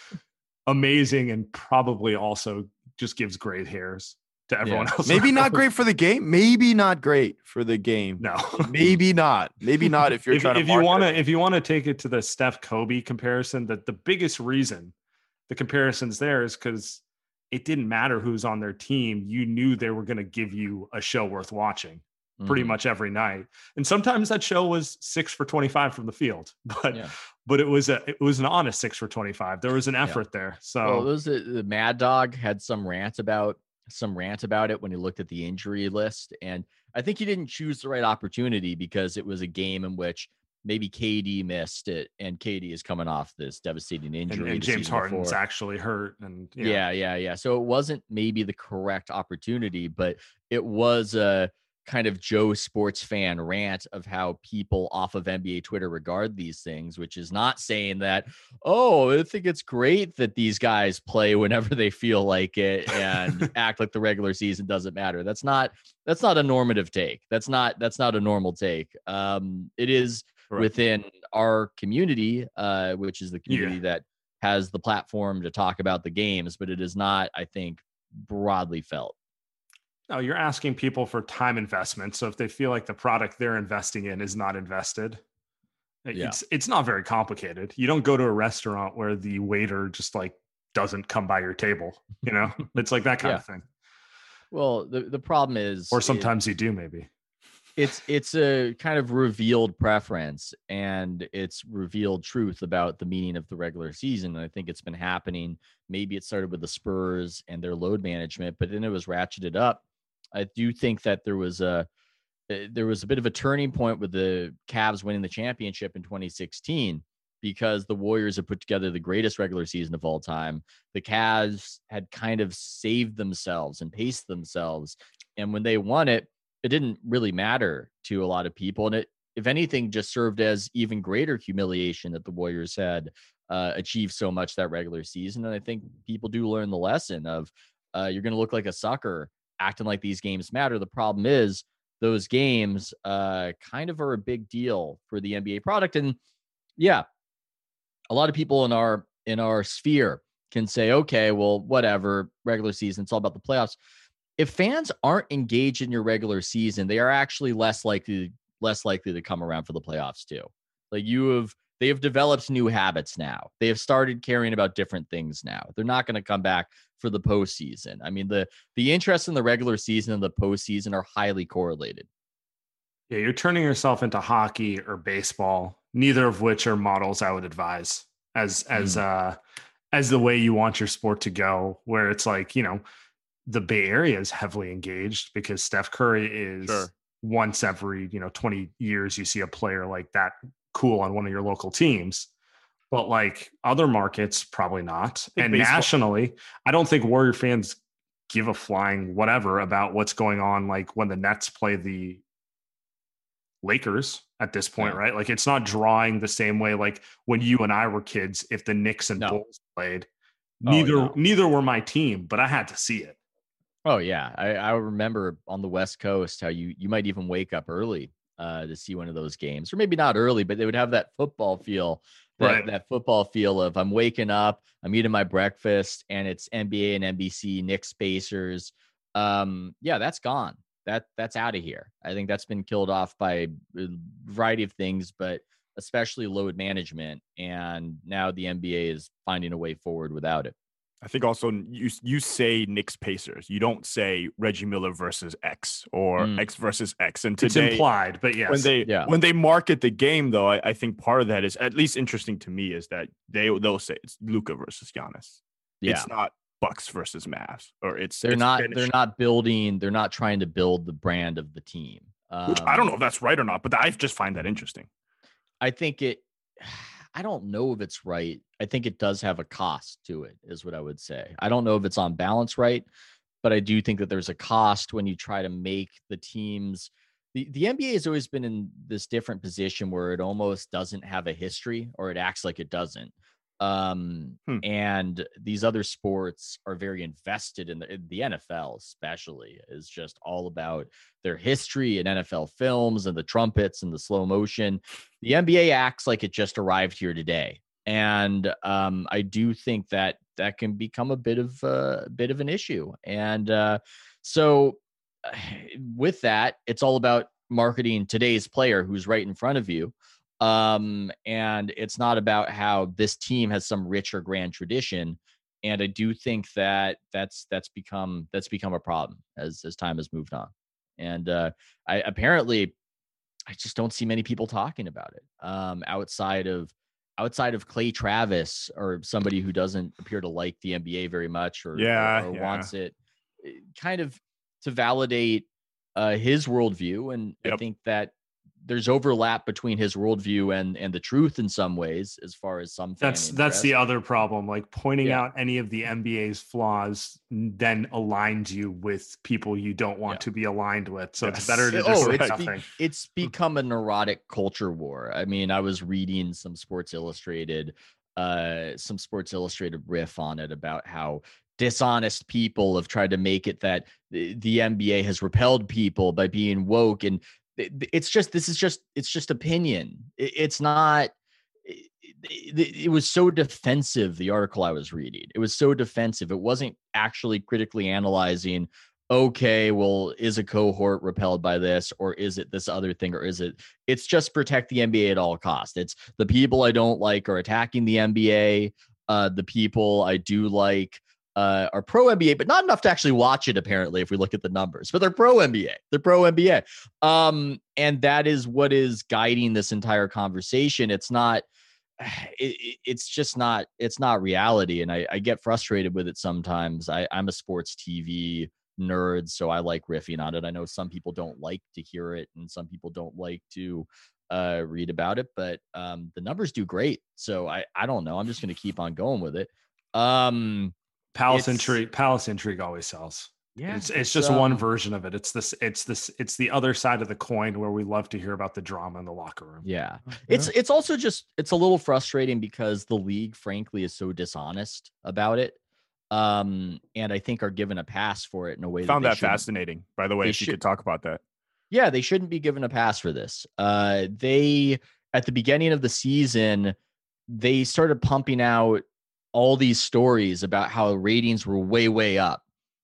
amazing and probably also just gives gray hairs to everyone Yeah. else. Maybe not around. great for the game. Maybe not great for the game. No. Maybe not. Maybe not if you're if, trying to if you market want it. to if you want to take it to the Steph Kobe comparison, that the biggest reason the comparison's there is because it didn't matter who's on their team. You knew they were going to give you a show worth watching pretty Mhm. much every night. And sometimes that show was six for twenty-five from the field, but, Yeah. but it was a, it was an honest six for twenty-five. There was an effort there. So Well, those uh, the Mad Dog had some rant about some rant about it when he looked at the injury list, and I think he didn't choose the right opportunity because it was a game in which maybe K D missed it, and K D is coming off this devastating and, injury. and the James season Harden's before. actually hurt. And yeah. Yeah, yeah, yeah. So it wasn't maybe the correct opportunity, but it was a kind of Joe sports fan rant of how people off of N B A Twitter regard these things, which is not saying that, oh, I think it's great that these guys play whenever they feel like it and act like the regular season doesn't matter. That's not that's not a normative take. That's not that's not a normal take. Um, it is Correct. within our community, uh, which is the community that has the platform to talk about the games, but it is not, I think, broadly felt. No, you're asking people for time investment. So if they feel like the product they're investing in is not invested, Yeah. it's it's not very complicated. You don't go to a restaurant where the waiter just like doesn't come by your table. You know, it's like that kind Yeah. of thing. Well, the, the problem is, Or it- sometimes you do, maybe. it's it's a kind of revealed preference, and it's revealed truth about the meaning of the regular season. And I think it's been happening. Maybe it started with the Spurs and their load management, but then it was ratcheted up. I do think that there was a uh, there was a bit of a turning point with the Cavs winning the championship in twenty sixteen because the Warriors had put together the greatest regular season of all time. The Cavs had kind of saved themselves and paced themselves. And when they won it, it didn't really matter to a lot of people. And it, if anything, just served as even greater humiliation that the Warriors had uh, achieved so much that regular season. And I think people do learn the lesson of uh, you're going to look like a sucker acting like these games matter. The problem is those games uh, kind of are a big deal for the N B A product. And yeah, a lot of people in our in our sphere can say, okay, well, whatever, regular season, it's all about the playoffs. If fans aren't engaged in your regular season, they are actually less likely less likely to come around for the playoffs too. Like you have, they have developed new habits now. They have started caring about different things now. They're not going to come back for the postseason. I mean, the the interest in the regular season and the postseason are highly correlated. Yeah, you're turning yourself into hockey or baseball, neither of which are models I would advise as as mm. uh as the way you want your sport to go, where it's like, you know, the Bay Area is heavily engaged because Steph Curry is sure. once every, you know, twenty years you see a player like that cool on one of your local teams. But like other markets, probably not. And baseball. Nationally, I don't think Warrior fans give a flying whatever about what's going on. Like when the Nets play the Lakers at this point, yeah. right? Like it's not drawing the same way. Like when you and I were kids, if the Knicks and no. Bulls played, neither, oh, no. neither were my team, but I had to see it. Oh yeah. I, I remember on the West Coast, how you, you might even wake up early uh, to see one of those games, or maybe not early, but they would have that football feel. That, right. that football feel of I'm waking up, I'm eating my breakfast, and it's N B A and N B C, Knicks, Pacers. Um, yeah, that's gone. That that's out of here. I think that's been killed off by a variety of things, but especially load management. And now the N B A is finding a way forward without it. I think also you you say Knicks Pacers. You don't say Reggie Miller versus X or mm. X versus X. And today, it's implied, but yes. When they yeah. when they market the game, though, I, I think part of that is at least interesting to me is that they they'll say it's Luka versus Giannis. Yeah. It's not Bucks versus Mavs, or it's they're it's not finished. they're not building. They're not trying to build the brand of the team. Um, Which I don't know if that's right or not, but I just find that interesting. I think it. I don't know if it's right. I think it does have a cost to it, is what I would say. I don't know if it's on balance right, but I do think that there's a cost when you try to make the teams. The, the N B A has always been in this different position where it almost doesn't have a history, or it acts like it doesn't. Um, hmm. And these other sports are very invested in the, in the N F L, especially, is just all about their history and N F L films and the trumpets and the slow motion. The N B A acts like it just arrived here today. And um, I do think that that can become a bit of a bit of an issue. And uh, so with that, it's all about marketing today's player who's right in front of you. Um, and it's not about how this team has some rich or grand tradition. And I do think that that's, that's become, that's become a problem as, as time has moved on. And, uh, I apparently, I just don't see many people talking about it, um, outside of, outside of Clay Travis or somebody who doesn't appear to like the N B A very much, or, yeah, or, or yeah. wants it kind of to validate, uh, his worldview. And yep. I think that there's overlap between his worldview and and the truth in some ways, as far as some that's that's the other problem. Like pointing yeah. out any of the N B A's flaws then aligns you with people you don't want yeah. to be aligned with. So yes. it's better to just oh, say it's nothing. Be, it's become a neurotic culture war. I mean, I was reading some Sports Illustrated, uh, some Sports Illustrated riff on it about how dishonest people have tried to make it that the, the N B A has repelled people by being woke, and it's just, this is just, it's just opinion. It's not, it, it, it was so defensive, the article I was reading. It was so defensive. It wasn't actually critically analyzing, okay, well, is a cohort repelled by this, or is it this other thing, or is it, it's just protect the N B A at all costs. It's the people I don't like are attacking the N B A. Uh, the people I do like Uh, are pro N B A, but not enough to actually watch it, apparently, if we look at the numbers. But they're pro N B A. They're pro N B A. Um, and that is what is guiding this entire conversation. It's not, it, it's just not, it's not reality. And I, I get frustrated with it sometimes. I, I'm a sports T V nerds, so I like riffing on it. I know some people don't like to hear it, and some people don't like to uh, read about it, but um, the numbers do great. So I, I don't know. I'm just going to keep on going with it. Um, Palace it's- Intrigue. Palace Intrigue always sells. Yeah, it's it's just one um, version of it. It's this. It's this. It's the other side of the coin where we love to hear about the drama in the locker room. Yeah. It's it's also just it's a little frustrating because the league, frankly, is so dishonest about it. Um, and I think are given a pass for it in a way Found that, that, they shouldn't. fascinating, by the way. they If you should- could talk about that. Yeah, they shouldn't be given a pass for this. Uh, they at the beginning of the season, they started pumping out all these stories about how ratings were way, way up.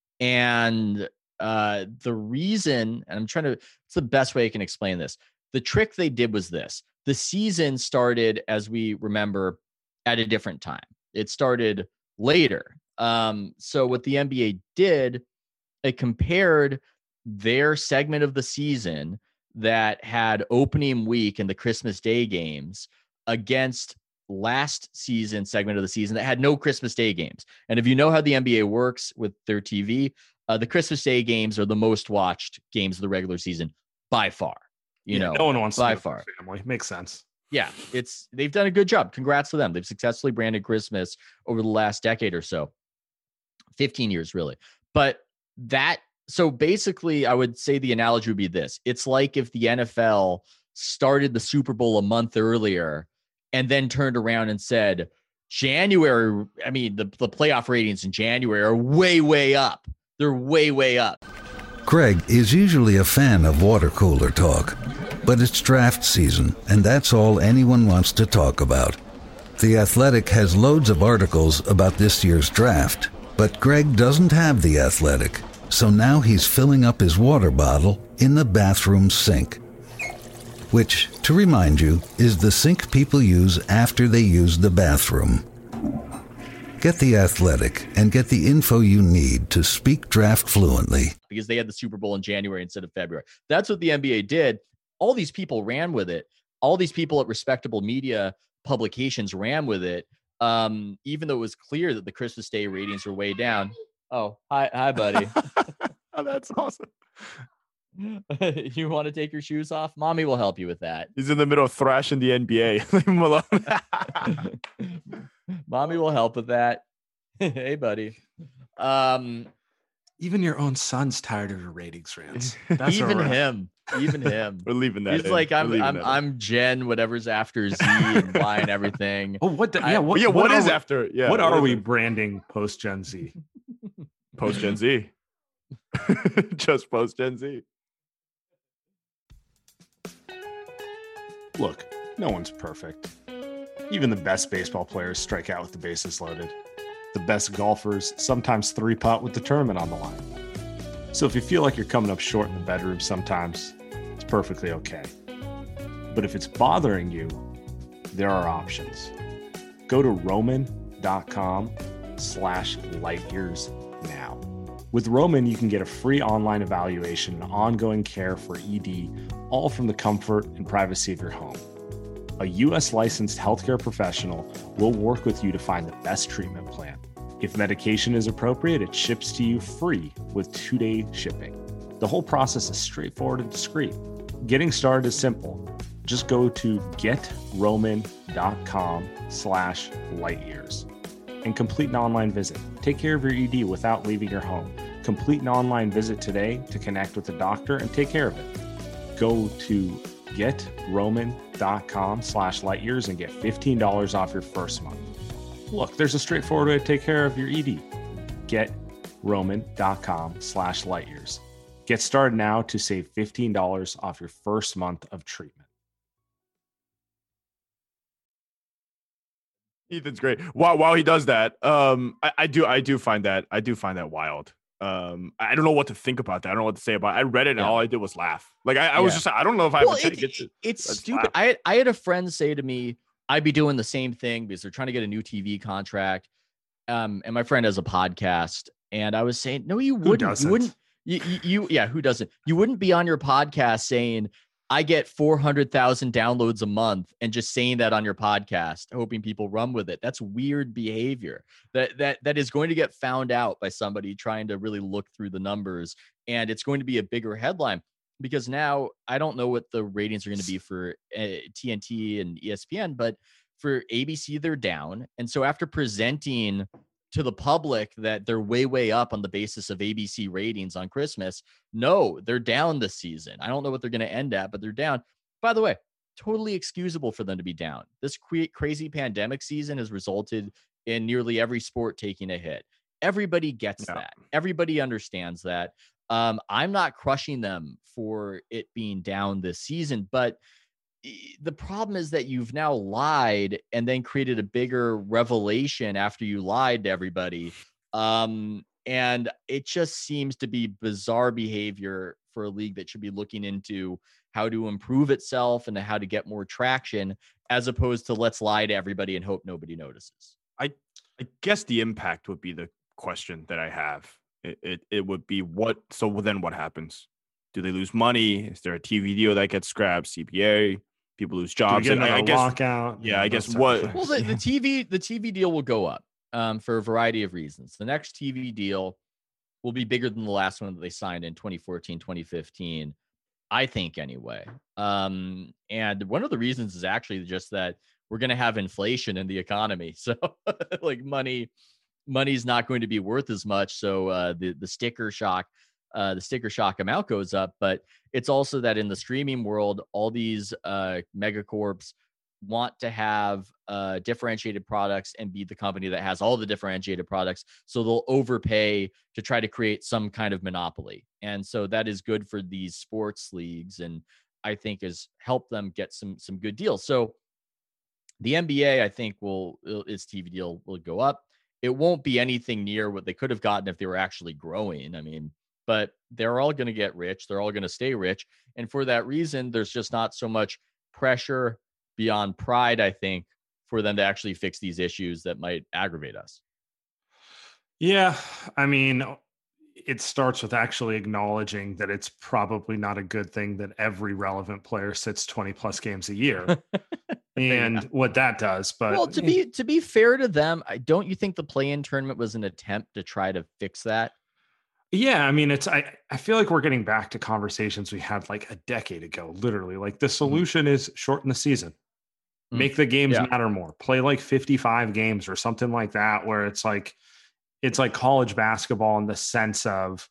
And uh, the reason, and I'm trying to, it's the best way I can explain this. The trick they did was this. The season started, as we remember, at a different time. It started later. Um, so what the N B A did, it compared their segment of the season that had opening week and the Christmas Day games against last season segment of the season that had no Christmas Day games. And if you know how the N B A works with their T V, uh, the Christmas Day games are the most watched games of the regular season by far. You Yeah, know, no one wants by to do it far. with family. Makes sense. Yeah, it's they've done a good job. Congrats to them. They've successfully branded Christmas over the last decade or so. fifteen years, really. But that, so basically, I would say the analogy would be this. It's like if the N F L started the Super Bowl a month earlier and then turned around and said, January, I mean, the, the playoff ratings in January are way, way up. They're way, way up. Greg is usually a fan of water cooler talk, but it's draft season, and that's all anyone wants to talk about. The Athletic has loads of articles about this year's draft, but Greg doesn't have The Athletic, so now he's filling up his water bottle in the bathroom sink. Which, to remind you, is the sink people use after they use the bathroom. Get The Athletic and get the info you need to speak draft fluently. Because they had the Super Bowl in January instead of February. That's what the N B A did. All these people ran with it. All these people at respectable media publications ran with it. Um, even though it was clear that the Christmas Day ratings were way down. Oh, hi, hi, buddy. Oh, that's awesome. You want to take your shoes off? Mommy will help you with that. He's in the middle of thrashing the N B A. Leave him alone. Mommy will help with that. Hey, buddy. Um, Even your own son's tired of your ratings rants. That's even all right. him, even him. We're leaving that. He's in. like, We're I'm, leaving I'm, that in. I'm Jen, whatever's after Z and Y and everything. Oh, what? The, I- yeah, what? yeah, what are is we, after? Yeah, what are is we it? branding post Gen Z? Post Gen Z. Just post Gen Z. Look, no one's perfect. Even the best baseball players strike out with the bases loaded. The best golfers sometimes three putt with the tournament on the line. So if you feel like you're coming up short in the bedroom sometimes, it's perfectly okay. But if it's bothering you, there are options. Go to roman.com slash light years now. With Roman, you can get a free online evaluation and ongoing care for E D, all from the comfort and privacy of your home. A U S licensed healthcare professional will work with you to find the best treatment plan. If medication is appropriate, it ships to you free with two-day shipping. The whole process is straightforward and discreet. Getting started is simple. Just go to getroman.com slash lightyears and complete an online visit. Take care of your E D without leaving your home. Complete an online visit today to connect with a doctor and take care of it. Go to getroman.com slash lightyears and get fifteen dollars off your first month. Look, there's a straightforward way to take care of your E D. Getroman.com slash lightyears. Get started now to save fifteen dollars off your first month of treatment. Ethan's great. While while he does that, um, I, I do I do find that I do find that wild. Um, I don't know what to think about that. I don't know what to say about it. I read it and Yeah. all I did was laugh. Like I, I was Yeah. just I don't know if I Well, have to it, take it. to- it's let's stupid. laugh. I had, I had a friend say to me, I'd be doing the same thing because they're trying to get a new T V contract. Um, and my friend has a podcast, and I was saying, no, you wouldn't. doesn't? You wouldn't. You, you, you, yeah, who doesn't? You wouldn't be on your podcast saying, I get four hundred thousand downloads a month, and just saying that on your podcast, hoping people run with it. That's weird behavior that, that, that is going to get found out by somebody trying to really look through the numbers. And it's going to be a bigger headline because now I don't know what the ratings are going to be for uh, T N T and E S P N, but for A B C, they're down. And so after presenting to the public that they're way, way up on the basis of A B C ratings on Christmas, no, they're down this season. I don't know what they're going to end at, but they're down. By the way, totally excusable for them to be down. This cre- crazy pandemic season has resulted in nearly every sport taking a hit. Everybody gets Yeah. that. Everybody understands that. Um, I'm not crushing them for it being down this season, but the problem is that you've now lied and then created a bigger revelation after you lied to everybody. Um, and it just seems to be bizarre behavior for a league that should be looking into how to improve itself and how to get more traction, as opposed to let's lie to everybody and hope nobody notices. I I guess the impact would be the question that I have. It it, it would be what. So then what happens? Do they lose money? Is there a T V deal that gets scrapped? C P A? People lose Do we jobs. get And I, I another guess. lockout? yeah, I those guess type of what- things. Well, the, the T V the T V deal will go up um, for a variety of reasons. The next T V deal will be bigger than the last one that they signed in twenty fourteen, twenty fifteen, I think anyway. Um, and one of the reasons is actually just that we're going to have inflation in the economy. So like money, money's not going to be worth as much. So uh, the, the sticker shock, uh, the sticker shock amount goes up, but it's also that in the streaming world, all these uh, megacorps want to have uh, differentiated products and be the company that has all the differentiated products. So they'll overpay to try to create some kind of monopoly. And so that is good for these sports leagues, and I think has helped them get some some good deals. So the N B A, I think, will its T V deal will go up. It won't be anything near what they could have gotten if they were actually growing. I mean, but they're all going to get rich. They're all going to stay rich. And for that reason, there's just not so much pressure beyond pride, I think, for them to actually fix these issues that might aggravate us. Yeah, I mean, it starts with actually acknowledging that it's probably not a good thing that every relevant player sits twenty plus games a year. And Yeah. what that does, but Well, to be to be fair to them, I don't you think the play-in tournament was an attempt to try to fix that? yeah, I mean, it's I, I feel like we're getting back to conversations we had like a decade ago, literally. Like the solution is shorten the season. Mm. Make the games Yeah. matter more. Play like fifty-five games or something like that, where it's like it's like college basketball in the sense of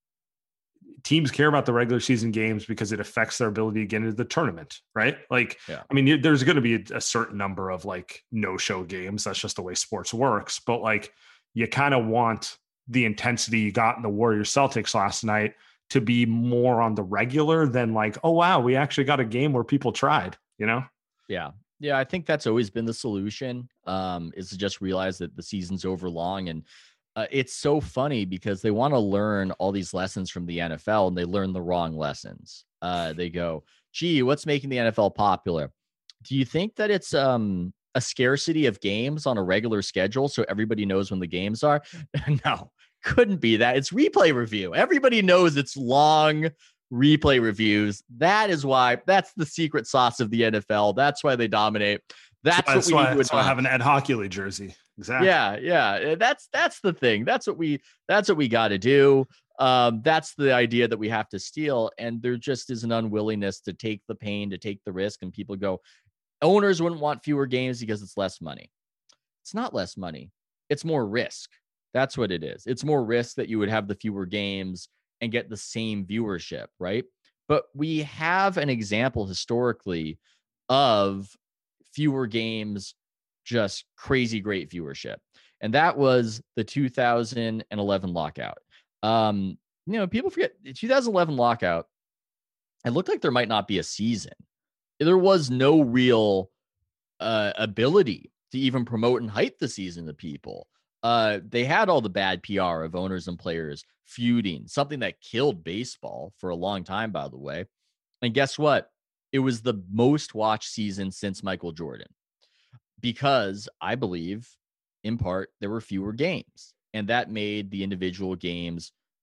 teams care about the regular season games because it affects their ability to get into the tournament, right? Like, Yeah. I mean, there's going to be a, a certain number of like no-show games. That's just the way sports works. But like, you kind of want the intensity you got in the Warriors Celtics last night to be more on the regular than like, oh, wow, we actually got a game where people tried, you know? Yeah. Yeah, I think that's always been the solution, um, is to just realize that the season's over long. And uh, it's so funny because they want to learn all these lessons from the N F L and they learn the wrong lessons. Uh, they go, gee, what's making the N F L popular? Do you think that it's um, a scarcity of games on a regular schedule so everybody knows when the games are? No, couldn't be that. It's replay review. Everybody knows it's long replay reviews. That is why that's the secret sauce of the N F L. That's why they dominate. That's, that's what we why, need to that's why I adopt. have an Ed Hockley jersey. Exactly. Yeah, yeah. That's that's the thing. That's what we that's what we got to do. Um, that's the idea that we have to steal. And there just is an unwillingness to take the pain, to take the risk. And people go, owners wouldn't want fewer games because it's less money. It's not less money. It's more risk. That's what it is. It's more risk that you would have the fewer games and get the same viewership, right? But we have an example historically of fewer games, just crazy great viewership. And that was the two thousand eleven lockout. Um, you know, people forget the two thousand eleven lockout. It looked like there might not be a season. There was no real uh, ability to even promote and hype the season to people. Uh, they had all the bad P R of owners and players feuding, something that killed baseball for a long time, by the way. And guess what? It was the most watched season since Michael Jordan, because I believe in part there were fewer games, and that made the individual games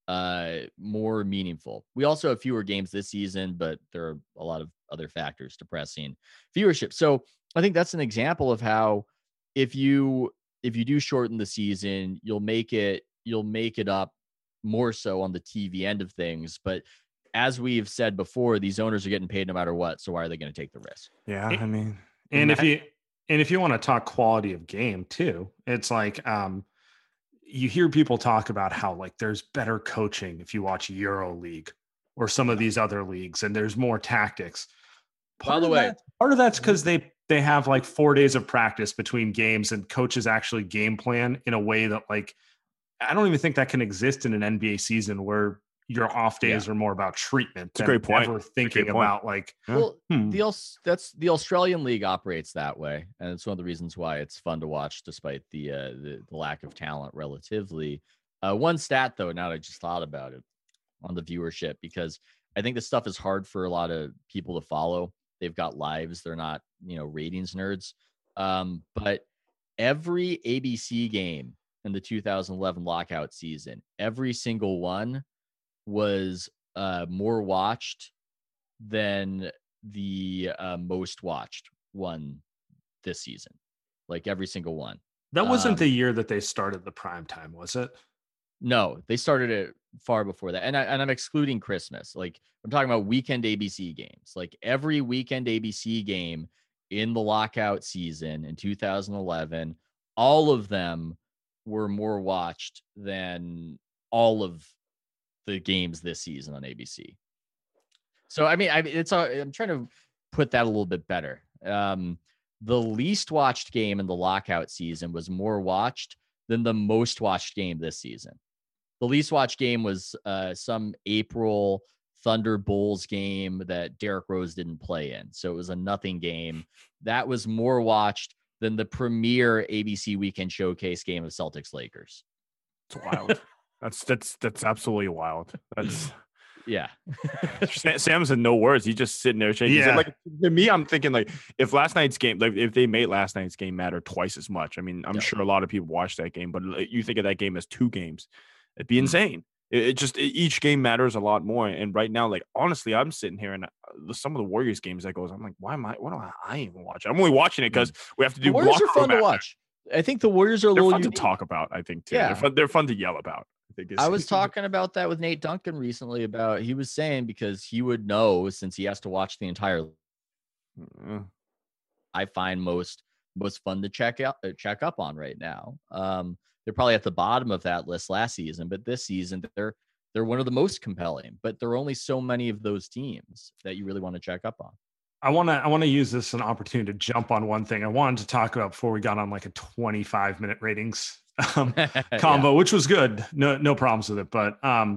uh, more meaningful. We also have fewer games this season, but there are a lot of other factors depressing viewership. So I think that's an example of how if you if you do shorten the season, you'll make it you'll make it up more so on the T V end of things. But as we've said before, these owners are getting paid no matter what. So why are they going to take the risk? Yeah, I mean, and if you and if you want to talk quality of game too, it's like um, you hear people talk about how like there's better coaching if you watch Euro League or some of these other leagues, and there's more tactics. By the way, that, part of that's because they they have like four days of practice between games, and coaches actually game plan in a way that like I don't even think that can exist in an N B A season where your off days yeah. are more about treatment. It's a great point. Ever thinking about like, well, hmm. the that's the Australian league operates that way, and it's one of the reasons why it's fun to watch, despite the uh, the, the lack of talent relatively. Uh, one stat though, now that I just thought about it on the viewership, because I think this stuff is hard for a lot of people to follow. They've got lives; they're not, you know, ratings nerds. Um, but every A B C game in the two thousand eleven lockout season, every single one was uh, more watched than the uh, most watched one this season. Like every single one. That wasn't um, the year that they started the prime time, was it? No, they started it far before that. And, I, and I'm excluding Christmas. Like I'm talking about weekend A B C games. Like every weekend A B C game in the lockout season in two thousand eleven, all of them were more watched than all of the games this season on A B C. So, I mean, I it's a, I'm trying to put that a little bit better. Um, the least watched game in the lockout season was more watched than the most watched game this season. The least watched game was uh, some April Thunder Bulls game that Derrick Rose didn't play in. So it was a nothing game. That was more watched than the premier A B C weekend showcase game of Celtics Lakers. It's wild. That's that's that's absolutely wild. That's yeah. Sam's in no words. He's just sitting there shaking. Yeah. Like to me, I'm thinking like if last night's game, like if they made last night's game matter twice as much. I mean, I'm yeah. sure a lot of people watched that game, but you think of that game as two games, it'd be insane. It, it just it, each game matters a lot more. And right now, like honestly, I'm sitting here and uh, some of the Warriors games that goes, I'm like, why am I? Why do I, I even watch it? I'm only watching it because we have to do. The Warriors are fun to after. watch. I think the Warriors are a they're little fun unique. to talk about. I think too. Yeah. They're fun, they're fun to yell about. I, think I was talking about that with Nate Duncan recently about he was saying because he would know since he has to watch the entire. Uh, I find most most fun to check out uh, check up on right now. Um, they're probably at the bottom of that list last season, but this season they're they're one of the most compelling. But there are only so many of those teams that you really want to check up on. I want to I want to use this as an opportunity to jump on one thing I wanted to talk about before we got on like a twenty-five minute ratings um, combo, yeah. which was good. No, no problems with it. But um,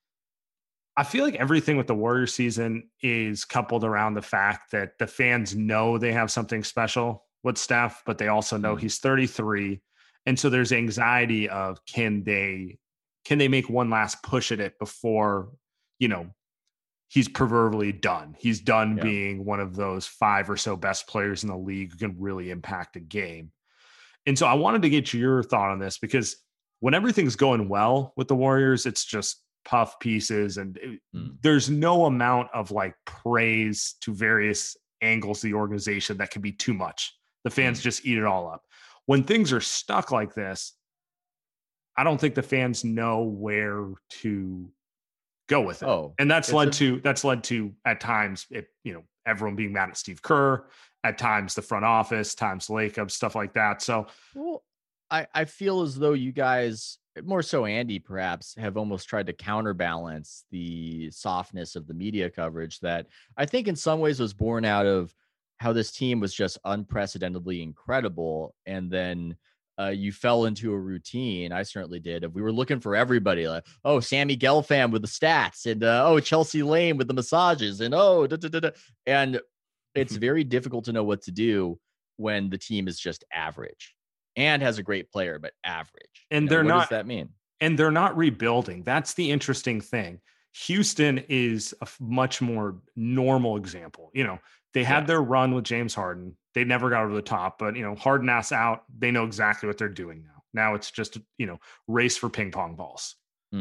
I feel like everything with the Warriors season is coupled around the fact that the fans know they have something special with Steph, but they also know mm-hmm. he's thirty-three. And so there's anxiety of can they, can they make one last push at it before, you know, he's proverbially done. He's done yeah. being one of those five or so best players in the league who can really impact a game. And so I wanted to get your thought on this because when everything's going well with the Warriors, it's just puff pieces and it, mm. there's no amount of like praise to various angles of the organization that can be too much. The fans mm. just eat it all up. When things are stuck like this, I don't think the fans know where to go with it. Oh, and that's led a- to, that's led to at times, it, you know, everyone being mad at Steve Kerr, at times the front office, times Lacob, stuff like that. So well, I, I feel as though you guys, more so Andy perhaps, have almost tried to counterbalance the softness of the media coverage that I think in some ways was born out of how this team was just unprecedentedly incredible. And then Uh, you fell into a routine. I certainly did. If we were looking for everybody, like, oh, Sammy Gelfand with the stats, and uh, oh, Chelsea Lane with the massages, and oh, da, da, da, da. And it's very difficult to know what to do when the team is just average and has a great player, but average. And you know, they're what not. Does that mean? And they're not rebuilding. That's the interesting thing. Houston is a much more normal example. You know, they had yeah. their run with James Harden. They never got over the top, but, you know, Harden ass out. They know exactly what they're doing now. Now it's just, you know, race for ping pong balls. Mm.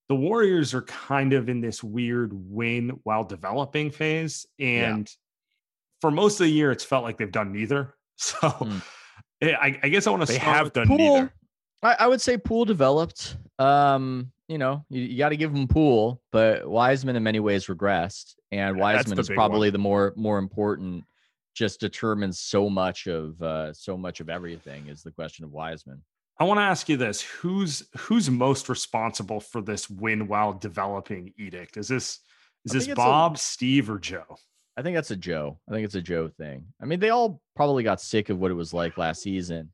the Warriors are kind of in this weird win while developing phase. And yeah. for most of the year, it's felt like they've done neither. So mm. I, I guess I want to They start have with done Poole. neither. I, I would say Poole developed. Um, you know, you, you got to give him Poole, but Wiseman in many ways regressed. And Wiseman is probably one. the more more important, just determines so much of uh, so much of everything is the question of Wiseman. I want to ask you this: who's who's most responsible for this win while developing edict? Is this is this Bob, a, Steve, or Joe? I think that's a Joe. I think it's a Joe thing. I mean, they all probably got sick of what it was like last season.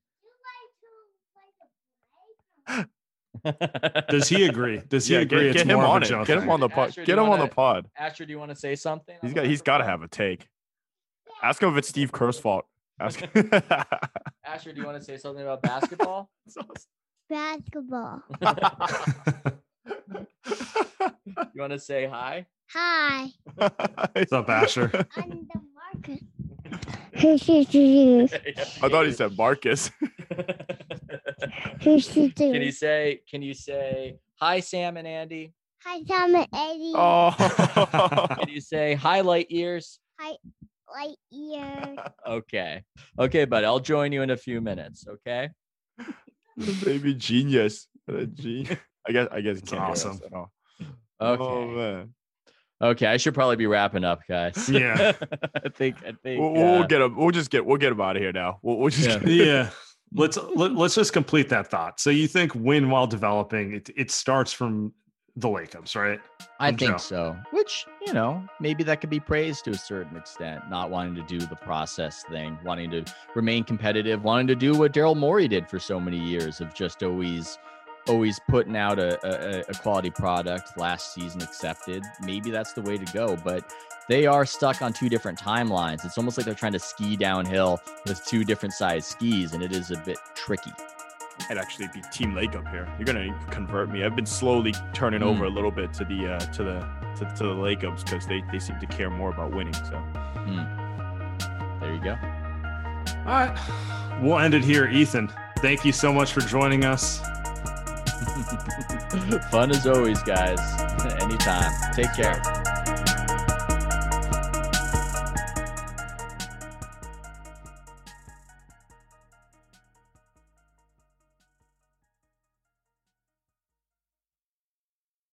Does he agree? Does he yeah, agree? Get, it's get him more on of a it. Joe Get thing? him on the pod. Asher, Get him wanna, on the pod. Asher, do you want to say something? He's got. He's got to have a take. Ask him if it's Steve Kerr's fault. Ask him. Asher, do you want to say something about basketball? Basketball. You want to say hi? Hi. What's up, Asher? I'm the Marcus. Who's you? I thought he said Marcus. Who's you? Can you say? Can you say hi, Sam and Andy? Hi, Tom and Eddie. Oh. Can you say hi, light years? Hi, light years. Okay. Okay, buddy. I'll join you in a few minutes. Okay. Baby genius. What a genius. I guess. I guess. It's can't awesome. At all. Okay. Oh man. Okay, I should probably be wrapping up, guys. Yeah. I think. I think. We'll, uh, we'll get him. We'll just get. We'll get him out of here now. We'll, we'll just. Yeah. Get, Yeah. Let's let, let's just complete that thought. So you think win while developing? It it starts from the Lakers, right? I From think Joe. so. Which, you know, maybe that could be praised to a certain extent. Not wanting to do the process thing, wanting to remain competitive, wanting to do what Daryl Morey did for so many years of just always. always putting out a, a, a quality product, last season accepted. Maybe that's the way to go, but they are stuck on two different timelines. It's almost like they're trying to ski downhill with two different size skis, and it is a bit tricky. I'd actually be Team Lake up here. You're gonna convert me. I've been slowly turning Mm. over a little bit to the uh, to the to, to the Lake Ups because they, they seem to care more about winning. So Mm. There you go. All right. We'll end it here, Ethan. Thank you so much for joining us. Fun as always, guys. Anytime. Take care.